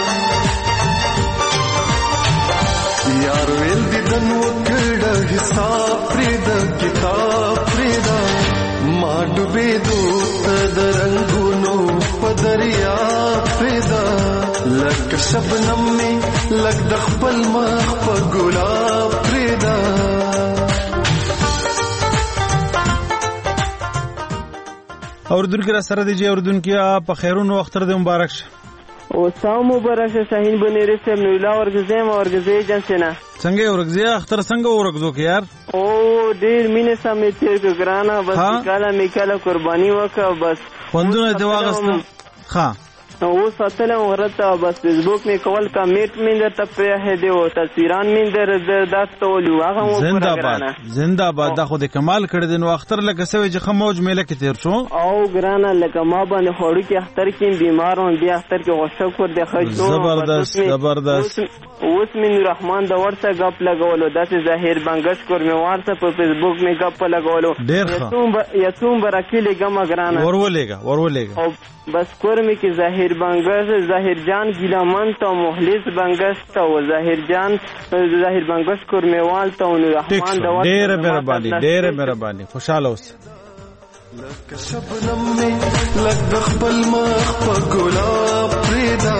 یار ویل دې د نو کړه حساب پرې د کتاب پرې دا ما ډوبې دوت د رنگونو په دریا پرې دا لکه شبنم می لک د خپل مخ په ګلاب پرېدا اوردونکو را سره دی چې اوردونکو په خیرونو وختر د مبارک شه او سلام مبارک شه شاهین بنيري سم نو لا ورګزې ما ورګزې جنسنه څنګه ورګزې اختر څنګه ورګزو کې یار او ډیر مینه سمې تیر ګرانه بس کاله میکاله قرباني وکړه بس خوندونه دی واغست ها او ساتلم ورته بس فیسبوک می کول کا میټ مين درته په دی او تصویران مين در داسته ولو هغه مو زنده‌باد زنده‌باد دا خو د کمال کړی د نو اختر لکه سوي چې خموج میله کې تیر شو او ګرانه لکه ما باندې خوري کې اختر کې بیمارون دی اختر کې غوښه کور دی خښتو زبردست زبردست اوس مين رحمان د ورته غپ لګولو داسې ظاهر بنگش کور می وارته په فیسبوک می غپ لګولو یتوم یتوم برکلی ګما ګرانه ورولېګا ورولېګا او بس کور می کې ظاهر بنگش ظاهر جان ګیلمن ته مخلص بنگش ته او ظاهر جان ظاهر بنگش کور میوال ته او رحمان د ورته ډېر مهرباني ډېر مهرباني خوشاله اوس لکه شبنم می لک د خپل مخ په ګلاب پرېدا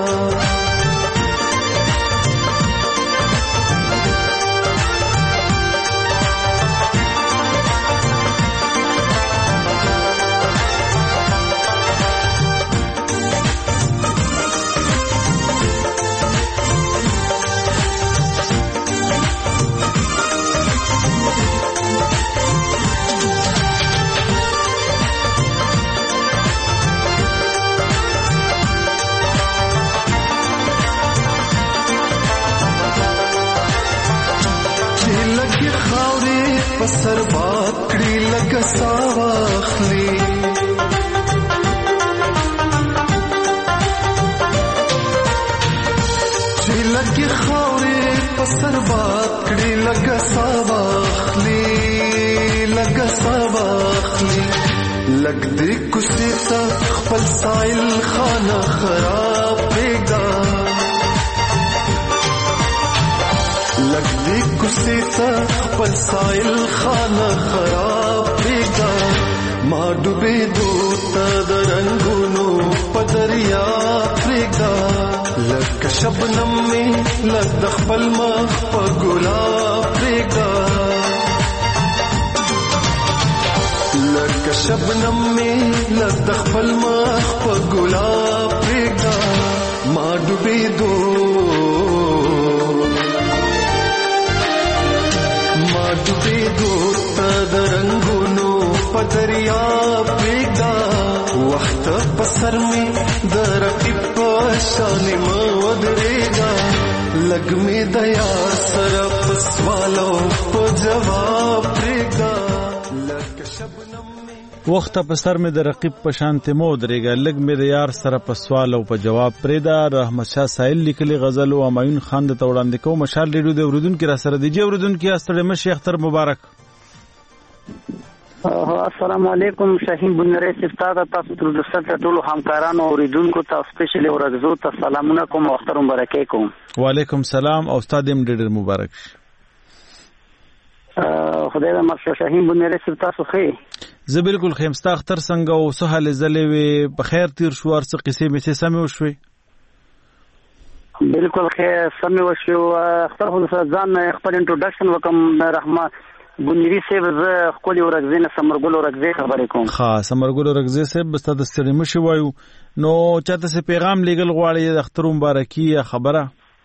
پسر بات کړي لکه ساواخلي چې لکه خاورې پسر بات کړي لکه ساواخلي لکه ساواخلي لګ دې کوڅې ته خپل سایل خانه خراب پرېږده لګ دې کوڅې ته خپل سایل خانه خراب پرېږده ما ډوبېدو ته د رنګونو په دریا پرېږده لکه شبنم مې لګ د خپل مخ په ګلاب پرېږده لکه شبنم مې لګ د خپل مخ په ګلاب پرېږده ما ډوبېدو ډوبېدو ته د رنګونو په دریا پرېږده وخت په سر مې د رقیب په شانې مه ودرېږه لږ مې د یار سره په سوالو په جواب پرېږده لکه شبنم وخت په سر مې د رقیب په شانې مه ودرېږه لږ مې د یار سره په سوال او په جواب پرېږده رحمت شاه سایل لیکلي غزل او همایون خان د وړاندې کوم مشال ریډیو د اوریدونکو را سره دی چې اوریدونکو ستړي مشه اختر مبارک السلام علیکم شاهین بنيري استاد تاسو ټول د ټولو همکارانو اوریدونکو ته سپیشل ورغزو ته سلامونه کوم او اختر مبارک کوم وعلیکم سلام او استاد هم ډېر مبارک خدای دې مرشد شاهین بنيري تاسو خې زه بالکل خیمستا اختر څنګه او سهال زلې وي په خیر تیر شو ارڅ قصې مې څه سمې وشوي بالکل خیر سمې وشو اختر خو ځان خپل انټروډکشن وکم رحمان بنيري صاحب زه خپل ورغزې نه سمرګل ورغزې خبرې کوم ها سمرګل ورغزې صاحب بس د ستړي مشي وایو نو چاته څه پیغام لګل غواړي د اختر مبارکي خبره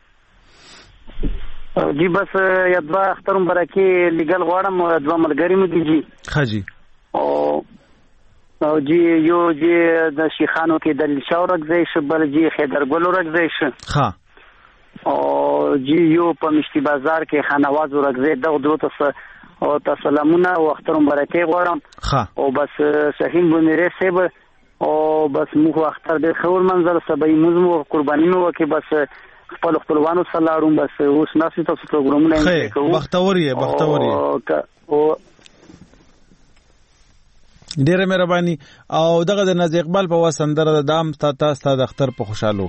جی بس یا دوا اختر مبارکي لګل غواړم دوا ملګری مو دي جی خاجي او او جی یو جی د شیخانو کې د شاورغزې شبل جی خیدرګل ورغزې ش ها او جی یو په مشتي بازار کې خانواز ورغزې دغه دوه او تاسو سلامونه او اختر مبارکي غواړم او بس صحیح بنيره سیب او بس موږ اختر د خور منظر سبای موږ قربانینو وکي بس خپل خپلوانو سره لاړم بس اوس ناسې تاسو پروګرامونه کوو بختوري بختوري او ډیره مهرباني او دغه د ناز اقبال په وسندره د دام تا تاسو د اختر په خوشاله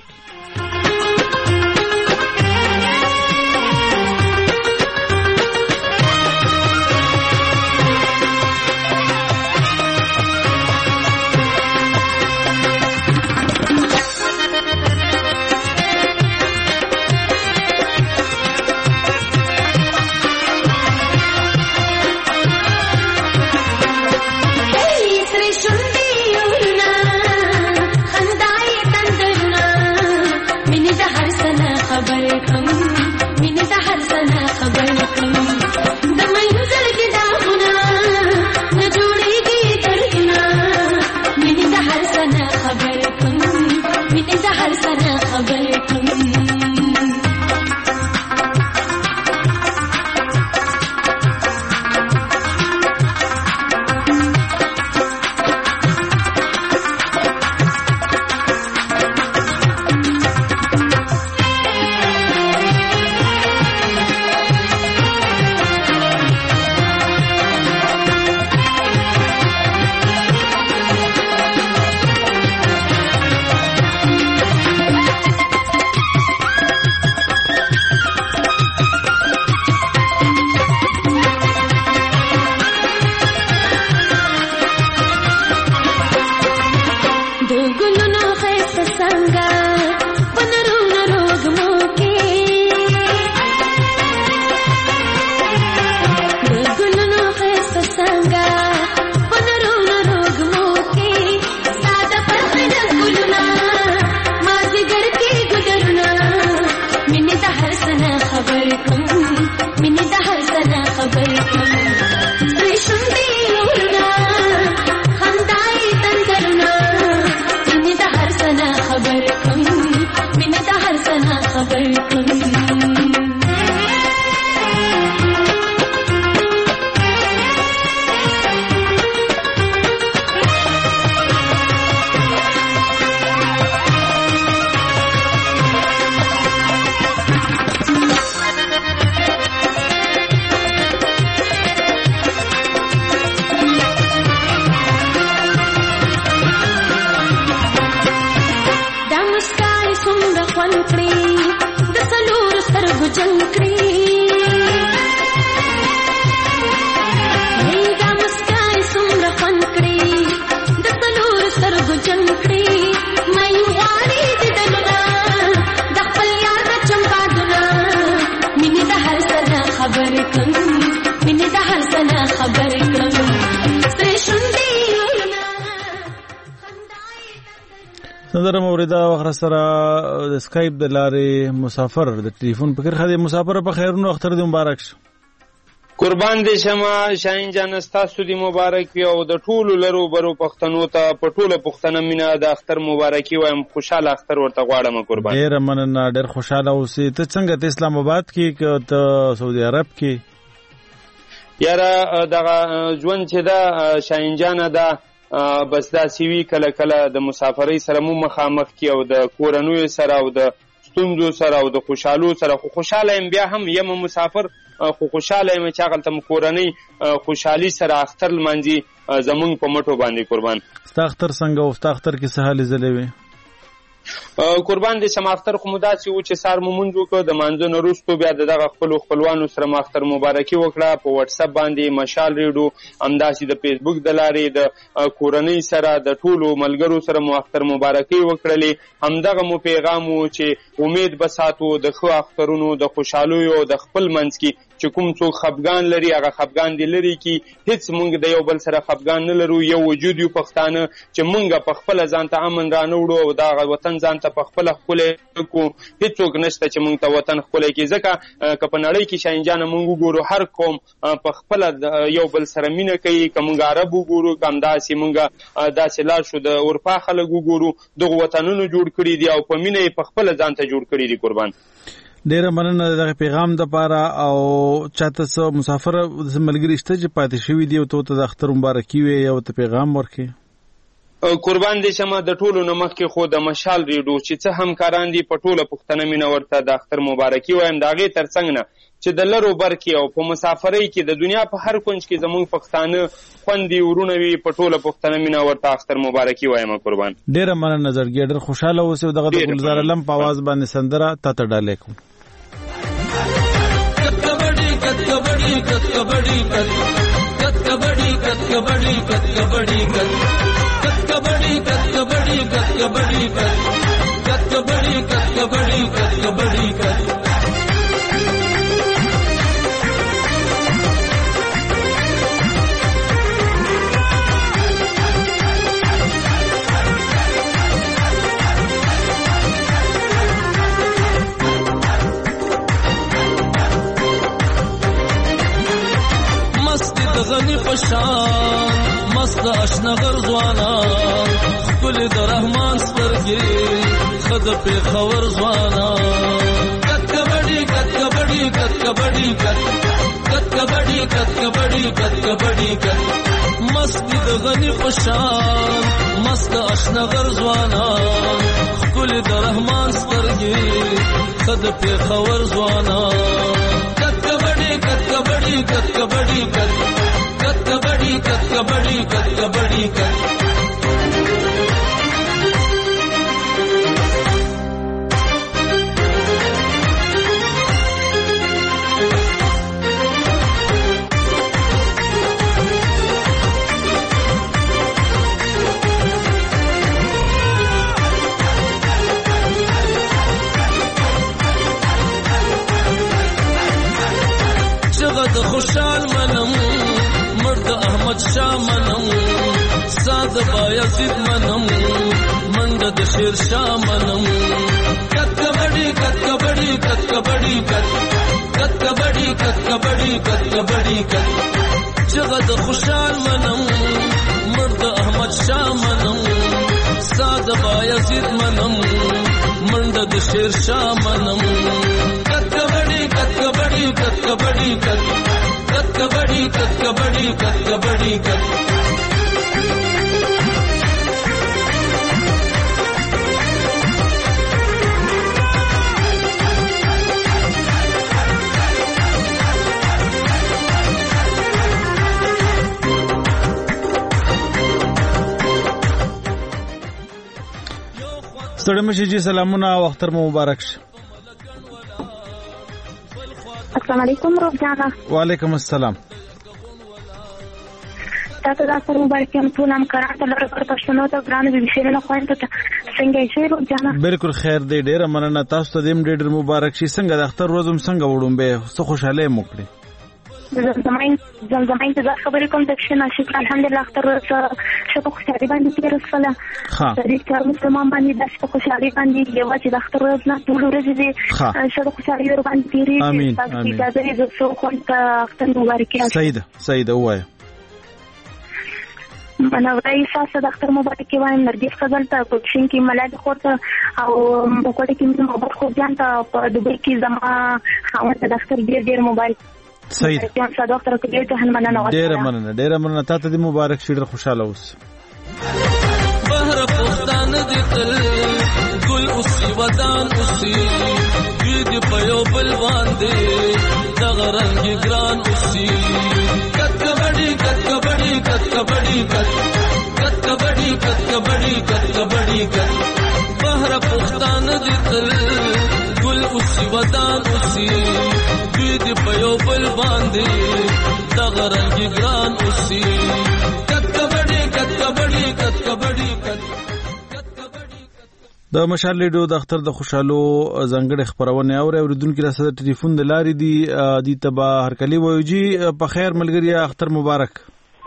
سندره موریدا وخر سره د اسکایپ د لارې مسافر د ټلیفون فکر خدي مسافر په خیرونو اختر دې مبارک شه قربان دې شمه شاهین جان تاسو دې مبارک وي او د ټولو لرو برو پښتنو ته په ټوله پښتنه مینا د اختر مبارکي وایم خوشاله اختر ورته غواړم قربان ډیر مننه ډیر خوشاله اوسې ته څنګه ته اسلام آباد کې که ته سعودي عرب کې یاره دغه ژوند چې دا شاهین جان دا بس دا سیوی کله کله د مسافرۍ سره مو مخامخ کی او د کورنوي سره او د ستونزو سره او د خوشحالو سره خو خوشاله ام بیا هم یم مسافر خو خوشاله ام چې هغه تم کورنۍ خوشحالي سره اختر لمانځي زمونږ په مټو باندې قربان ستا اختر څنګه او ستا اختر کې سهال زلوي قربان دې شم اختر خو مداسي و چې سار مونږ وکړو د مانځنه وروسته بیا دغه خپل خپلوانو سره اختر مبارکي وکړه په واتس اپ باندې مشال ریډو امداسي د فیسبوک د لارې د کورنۍ سره د ټولو ملګرو سره مو اختر مبارکي وکړلې همدغه مو پیغام و چې امید بساتو د خو اخترونو د خوشحالي او د خپل منځ کې چې کوم څوک خفګان لري هغه خفګان دی لري کې هیڅ مونږ د یو بل سره خفګان نه لرو یو وجود یو پښتانه چې مونږ په خپل ځان ته امن را نه وړو او دا وطن ځان ته په خپل خپل کو هیڅوک نشته چې مونږ ته وطن خپل کې ځکه که په نړۍ کې شاینجان مونږ ګورو هر قوم په خپل یو بل سره مینه کوي کوم عرب ګورو کوم داسې مونږ داسې لار شو د اروپا خلک ګورو دغه وطنونو جوړ کړی دي او په مینه په خپل ځان ته جوړ کړی دي قربان ډیره مننه دغه پیغام د پاره او چاته سو مسافر ملګری شته چې پاتې شوی دی او ته د اختر مبارکي وي او ته پیغام ورکې قربان دې شمه د ټولو نمخ کې خو د مشال ریډو چې څه همکاران دي په ټوله پښتنه مینه ورته د اختر مبارکي وایم د هغې ترڅنګ نه چې د لرو بر کې او په مسافرۍ کې د دنیا په هر کونج کې زموږ پښتانه خوندې ورونه وي په ټوله پښتنه مینه ورته اختر مبارکي وایم قربان. ډېره مننه زړګي ډېر خوشحاله اوسئ او دغه د ګلزار علم په اواز باندې سندره تا ته ډالۍ کوم. کبډي کبډي کبډي کبډي کبډي کبډي کبډي کبډي کبډي کبډي کبډي کبډي کبډي غنی پشان مست اشنا غرزوانا کل د رحمان سترګي خد په خبر زوانا کت کبډي کت کبډي کت کبډي کت کبډي کت کبډي کت کبډي کت مست د غنی پشان مست اشنا غرزوانا کل د رحمان سترګي خد په خبر زوانا کت کبډي کت کبډي کت کبډي کت کبډي کت کبډي کت کبډي کت جغد خوشحال منم مرد احمد شاه منم ساده بایزید منم منډه د شیر شاه منم کت کبډي کت کبډي کت کبډي کت کبډي کت کبډي کت کبډي کت جغد خوشحال منم مرد احمد شاه منم ساده بایزید منم منډه د شیر شاه منم کت کبډي کت کبډي کت کبډي کت کبډي کت کبډي کت کبډي کت ستړي مشي جی سلامونه او اختر مو مبارک شه. السلام علیکم روزانا. وعلیکم السلام. تاسو دا سره مبارک یم ټول همکاران ته لږ پر پښتنو ته ګرانه بي بي سي نه خوښ ته څنګه یې روزانا؟ بالکل خیر دی ډیره مننه تاسو ته دیم ډیر مبارک شي. څنګه د اختر ورځم څنګه وډم به څه خوشاله مو کړی؟ زمين زمين تزار خبرې کوم د شنه شکر الحمدلله اختر شپه خوشالي باندې تیر وسله. ها دې کار مسلمان باندې د شپه خوشالي باندې یو چې د اختر ورځ نه ټول ورځ دې شپه خوشالي ور باندې تیری. امين امين. دا دې زه څو کوم ته اختر مبارک شه. سیده سیده وای. منورای ساسه د اختر مبارک وایم نرګس خزل ته کوچین کې ملاد خورته او وکړه کې محبت خو ځان ته په دوبۍ کې زما خاوند د اختر ډیر ډیر مبارک. صحیح ډیره مننه ډیره مننه تاسو ته مبارک شي ډیر خوشاله اوس. بهر پښتانه دې تل ګل اوسي ودان اوسي دې په یو بل باندې دغه رنگ ګران اوسي کت کبډي کت کبډي کت کبډي کت کبډي کت کبډي کت کبډي کت بهر پښتانه دې تل ګل اوسي ودان اوسي دې په یو بل باندې دغه رنگ ګران اوسي کت کبډي کت کبډي کت کبډي کت د مشال لیډو د اختر د خوشالو ځنګړې خبرونه اوري اوریدونکو را سره ټلیفون د لارې دی د تبا هرکلی وایي په خیر ملګری اختر مبارک.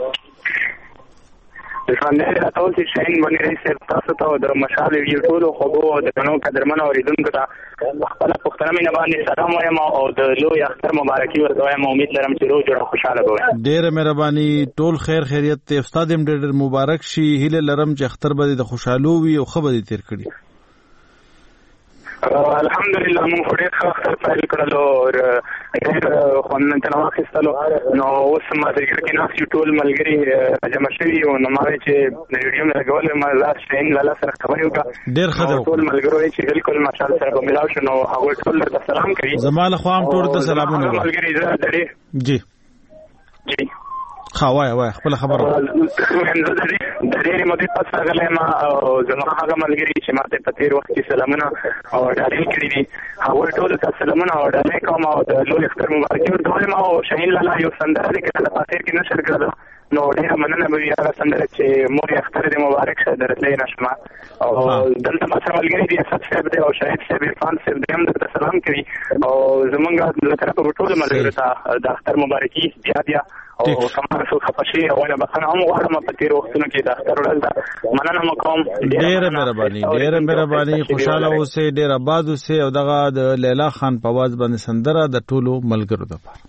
د څنګه تاسو چې شین باندې سر تاسو ته د مشال یو ټولو خو د قانون قدرمن اوریدونکو ته خپل پښتنه مینه باندې سلام وایم او د لوی اختر مبارکي ورکوم. امید لرم چې روز جوړ خوشاله وي. ډیره مهرباني ټول خیر خیریت ته استاد هم ډېر مبارک شي. هیله لرم چې اختر به د خوشالو وي او خبرې تیر کړي. الحمدلله موږ ډېر ښه اختر پیل کړلو ډېر خوندنه واخیستلو نو اوس مازدیګر کې ناست یو ټول ملګري جمع شوي وو نو ما وایي چې د ویډیو مې لګولې ما لاس شاهین لالا سره خبرې وکړه ډېر ښه دی ټول ملګرو یې چې بالکل ماشاءالله سره به ملاو شو نو هغوی ټول درته سلام کوي زما له خوا هم ټولو ته سلامونه ملګري زه د ډېر جی جی ښه وایه وایه خپله خبره زه د ډېرې مودې پس راغلی یم او زما هغه ملګري چې ما ته په تېر وخت کې سلامونه او ډالۍ کړي دي هغوی ټولو ته سلامونه او ډالۍ کوم او د لوی اختر مبارکي ورکوم او شاهین لالا یو سندره دی که په اخر کې نشر کړله نو ډېره مننه به وي هغه سندره چې مور یې اختر دې مبارک شه د راتللی نه شمه او دلته ما سره ملګري دي اسد صاحب دی او شاهد صاحب عرفان صاحب دی هم درته سلام کوي او زمونږ له طرفه به ټولو ملګرو ته د اختر مبارکي بیا بیا او کمار څوک خفه شي او نه بخښنه هم غواړم په تېرو وختونو کې د اختر ورځ ده مننه مو کوم ډېره مهرباني ډېره مهرباني خوشحاله اوسئ ډېر آباد اوسئ او دغه د لیلا خان په اواز باندې سندره د ټولو ملګرو دپاره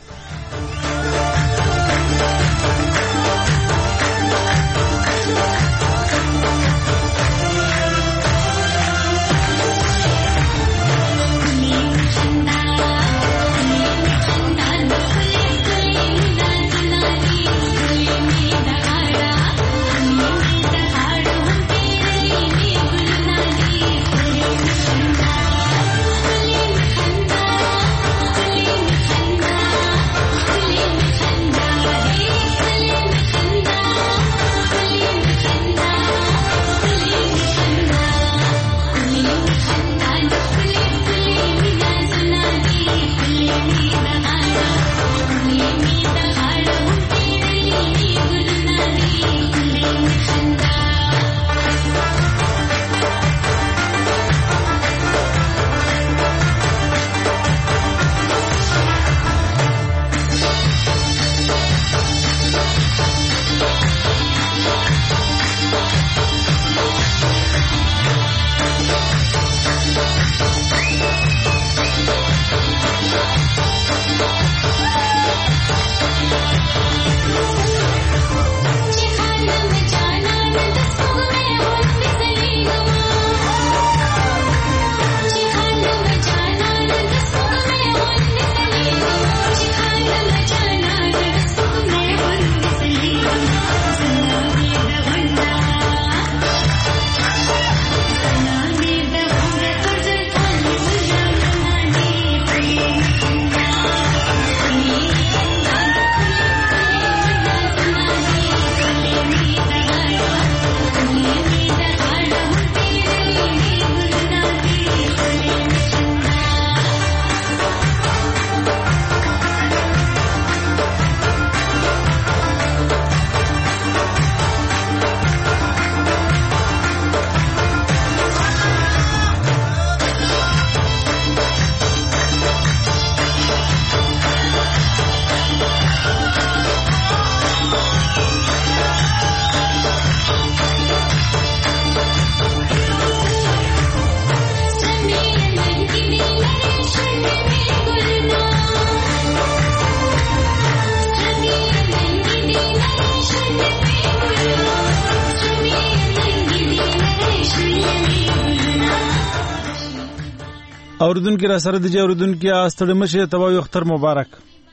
اوردونکو را سره د اوردونکو استړی مشه توای اختر مبارک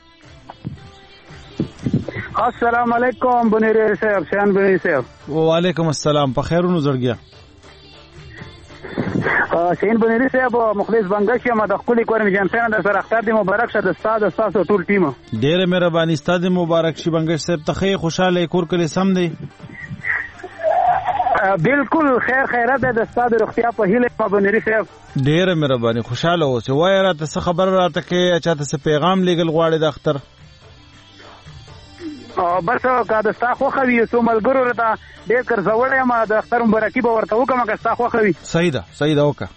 السلام علیکم بنيري صاحب شان بنيري صاحب وعلیکم السلام په خیرونو زړګیا شین بنيري صاحب مخلص بنگش یم د خپل کورم جنسان د سره اختر دی مبارک شه د استاد استاد ټول ټیم ډیره مهرباني استاد مبارک شي بنگش صاحب ته خوشاله کور کلی سم دی بالکل خیر خیرات د استاد روغتیا په هیله بنيري صاحب ډیره مهرباني خوشاله اوسه وای راته څه خبر راته کې چاته څه پیغام لګل غواړي د اختر او بس کا د ستا خو خوي سو ملګرو راته ډېر کرځولې ما د اختر مبارکي به ورته وکم که ستا خو خوي صحیح ده صحیح ده وکا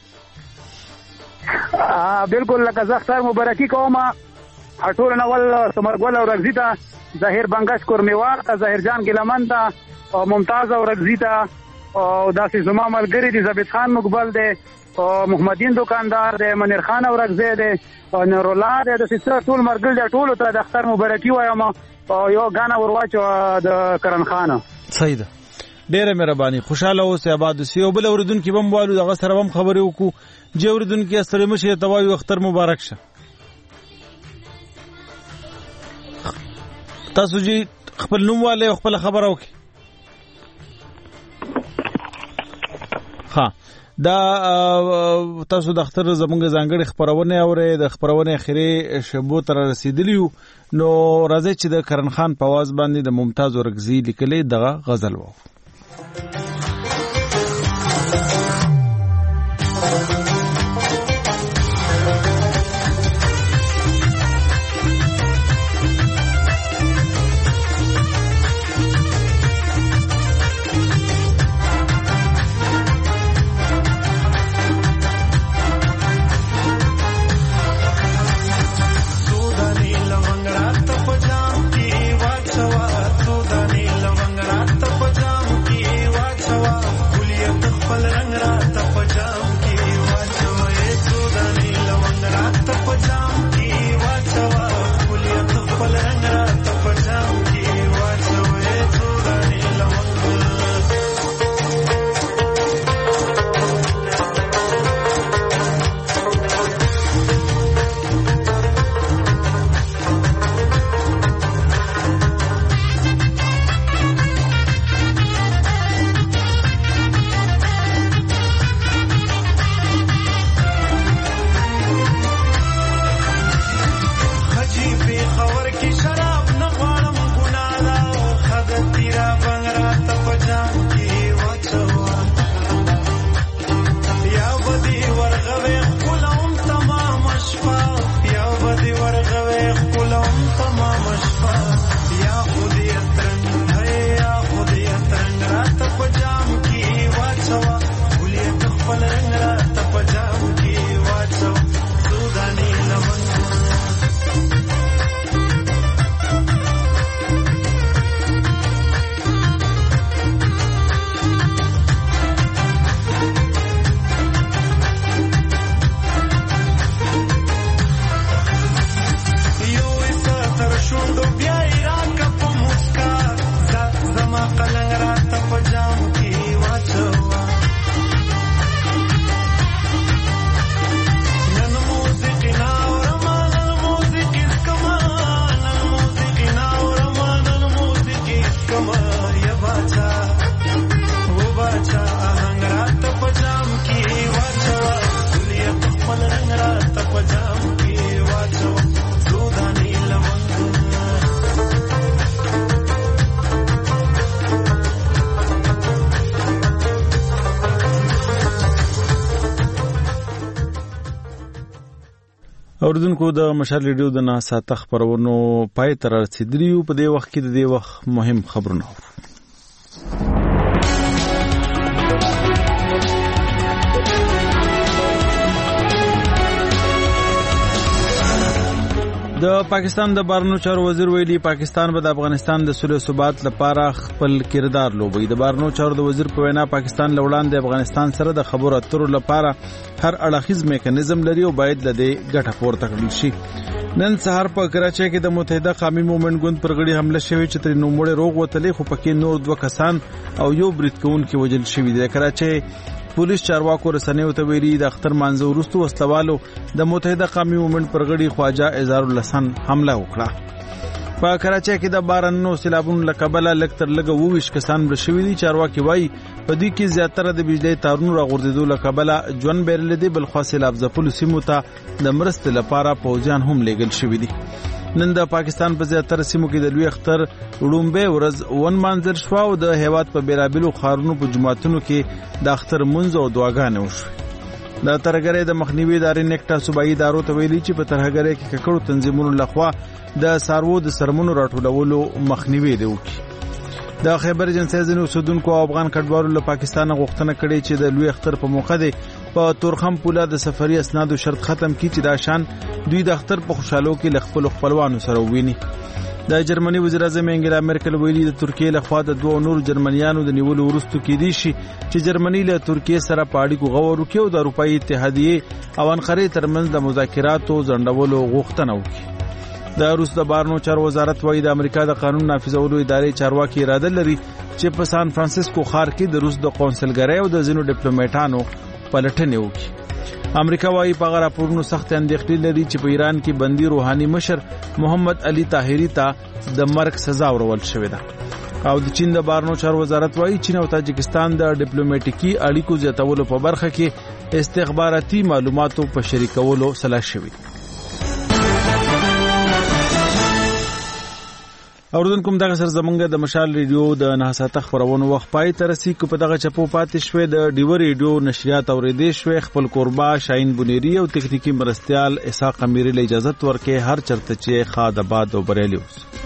ا بالکل لکه زه اختر مبارکي کوم اټول نول سمرګول او رغزیتا ظاهر بنگش کورمیوار ته ظاهر جان ګلمن ته او ممتاز او رغزیتا او داسې زما ملګری دي ثابت خان مقبل دی او محمدین دکاندار دی منیر خان او رغزی دی او نور الله دی د څه ټول مرګل دی ټول ته د اختر مبارکي وایم او یو غانا ورواچو د کرن خان صحیح ده ډیره مهرباني خوشاله اوسه آباد اوسه او بل اوردون کې بم والو دغه سره هم خبرې وکړو چې اوریدونکو ستړي مشه ته وایو اختر مبارک شه. تاسو جی خپل نوم والے خپل خبر وکړئ. ها دا تاسو د اختر زمونږ ځانګړي خبرونه اورئ. د خبرونه اخیری شبو تر رسیدلیو نو راځي چې د کرن خان په आवाज باندې د ممتاز ورغزي لیکلې دغه غزل وو. اوردونکو د مشال ریډیو د ناساته خبرونو پای تر رسیدلیو. په دې وخت کې د دې وخت مهم خبرونه د پاکستان د بهرنیو چارو وزیر ویلي پاکستان به د افغانستان د صلح او ثبات لپاره خپل کردار لوبوي. د بهرنیو چارو د وزیر په وینا پاکستان لوړاندې د افغانستان سره د خبرو اترو لپاره هر اړخیز میکانیزم لري او باید له دې ګټه پورته کړل شي. نن سهار په کراچۍ کې د متحده قومي مومنټ ګوند پر غړي حمله شوې چې تر نو مړ روغ وتلې خو پکې نور دوه کسان او یو برید کوونکی وژل شوی دی. کراچۍ پولیس چارواکو رسنیو ته ویلي د اختر مانځه وروسته وسلوالو د متحده قومي مومنټ پر غړي خواجه اظهار الحسن حمله وکړه. په کراچۍ کې د بارانونو سیلابونو له کبله لږ تر لږه اووه ویشت کسان مړه شوي دي. چارواکي وایي په دې کې زیاتره د بجلي تارونو راغورځېدو له کبله ژوند بیرلی دی. بلخوا سیلاب ځپلو سیمو ته د مرستې لپاره پوځیان هم لیږل شوي دي. نن د پاکستان په زیاتره سیمو کې د لوی اختر وړومبۍ ورځ ونمانځل شوه او د هیواد په بیلابیلو ښارونو په جوماتونو کې د اختر لمونځ او دعاګانې وشوې. د ترهګرۍ د مخنیوي ادارې نیکټا صوبایي ادارو ته ویلي چې په ترهګرۍ کې ککړو تنظیمونو لخوا د څاروو د سرمنو راټولولو مخنیوي دی وکړي. د خیبر ایجنسۍ ځینو اوسیدونکو او افغان کډوالو له پاکستان غوښتنه کړې چې د لوی اختر په موقع دی په تورخم پوله د سفري اسنادو شرط ختم کړي چې دا شان دوی د اختر په خوشحالو کې له خپلو خپلوانو سره وویني. د جرمني وزیر اعظم انګلا مرکل ویلي د ترکیې لخوا د دوه نور جرمنیانو د نیولو وروسته کېدی شي چې جرمني له ترکیې سره په اړیکو غور وکړي او د اروپایي اتحادیې او انقرې ترمنځ د مذاکراتو ځنډولو غوښتنه وکړي. د روس د بهرنیو چارو وزارت وایي د امریکا د قانون نافذولو ادارې چارواکي اراده لري چې په سان فرانسیسکو ښار کې د روس د قونسلګرۍ او د ځینو ډیپلوماټانو پلټنې وکړي. امریکا وايي په هغه راپورونو سخت اندېښنې لري چې په ایران کې بندي روحاني مشر محمد علي طاهري ته د مرګ سزا ورول شوې ده. او د چین د بهرنیو چارو وزارت وايي چین او تاجکستان د ډیپلوماټیکي اړیکو زیاتولو په برخه کې استخباراتي معلوماتو په شریکولو سلا شوي. اوردونکو دغه سر زمونږ د مشال ریډیو د نه ساعته خبرونو وخت پای تر رسي کو په دغه چپو پاتې شوې د ډیو ریډیو نشریات اورېدې شوې. خپل قربا شاهین بنيري او تکنیکی مرستيال اسحاق امیری له اجازه ورکې هر چرته چې خاد آباد او بریالي اوس.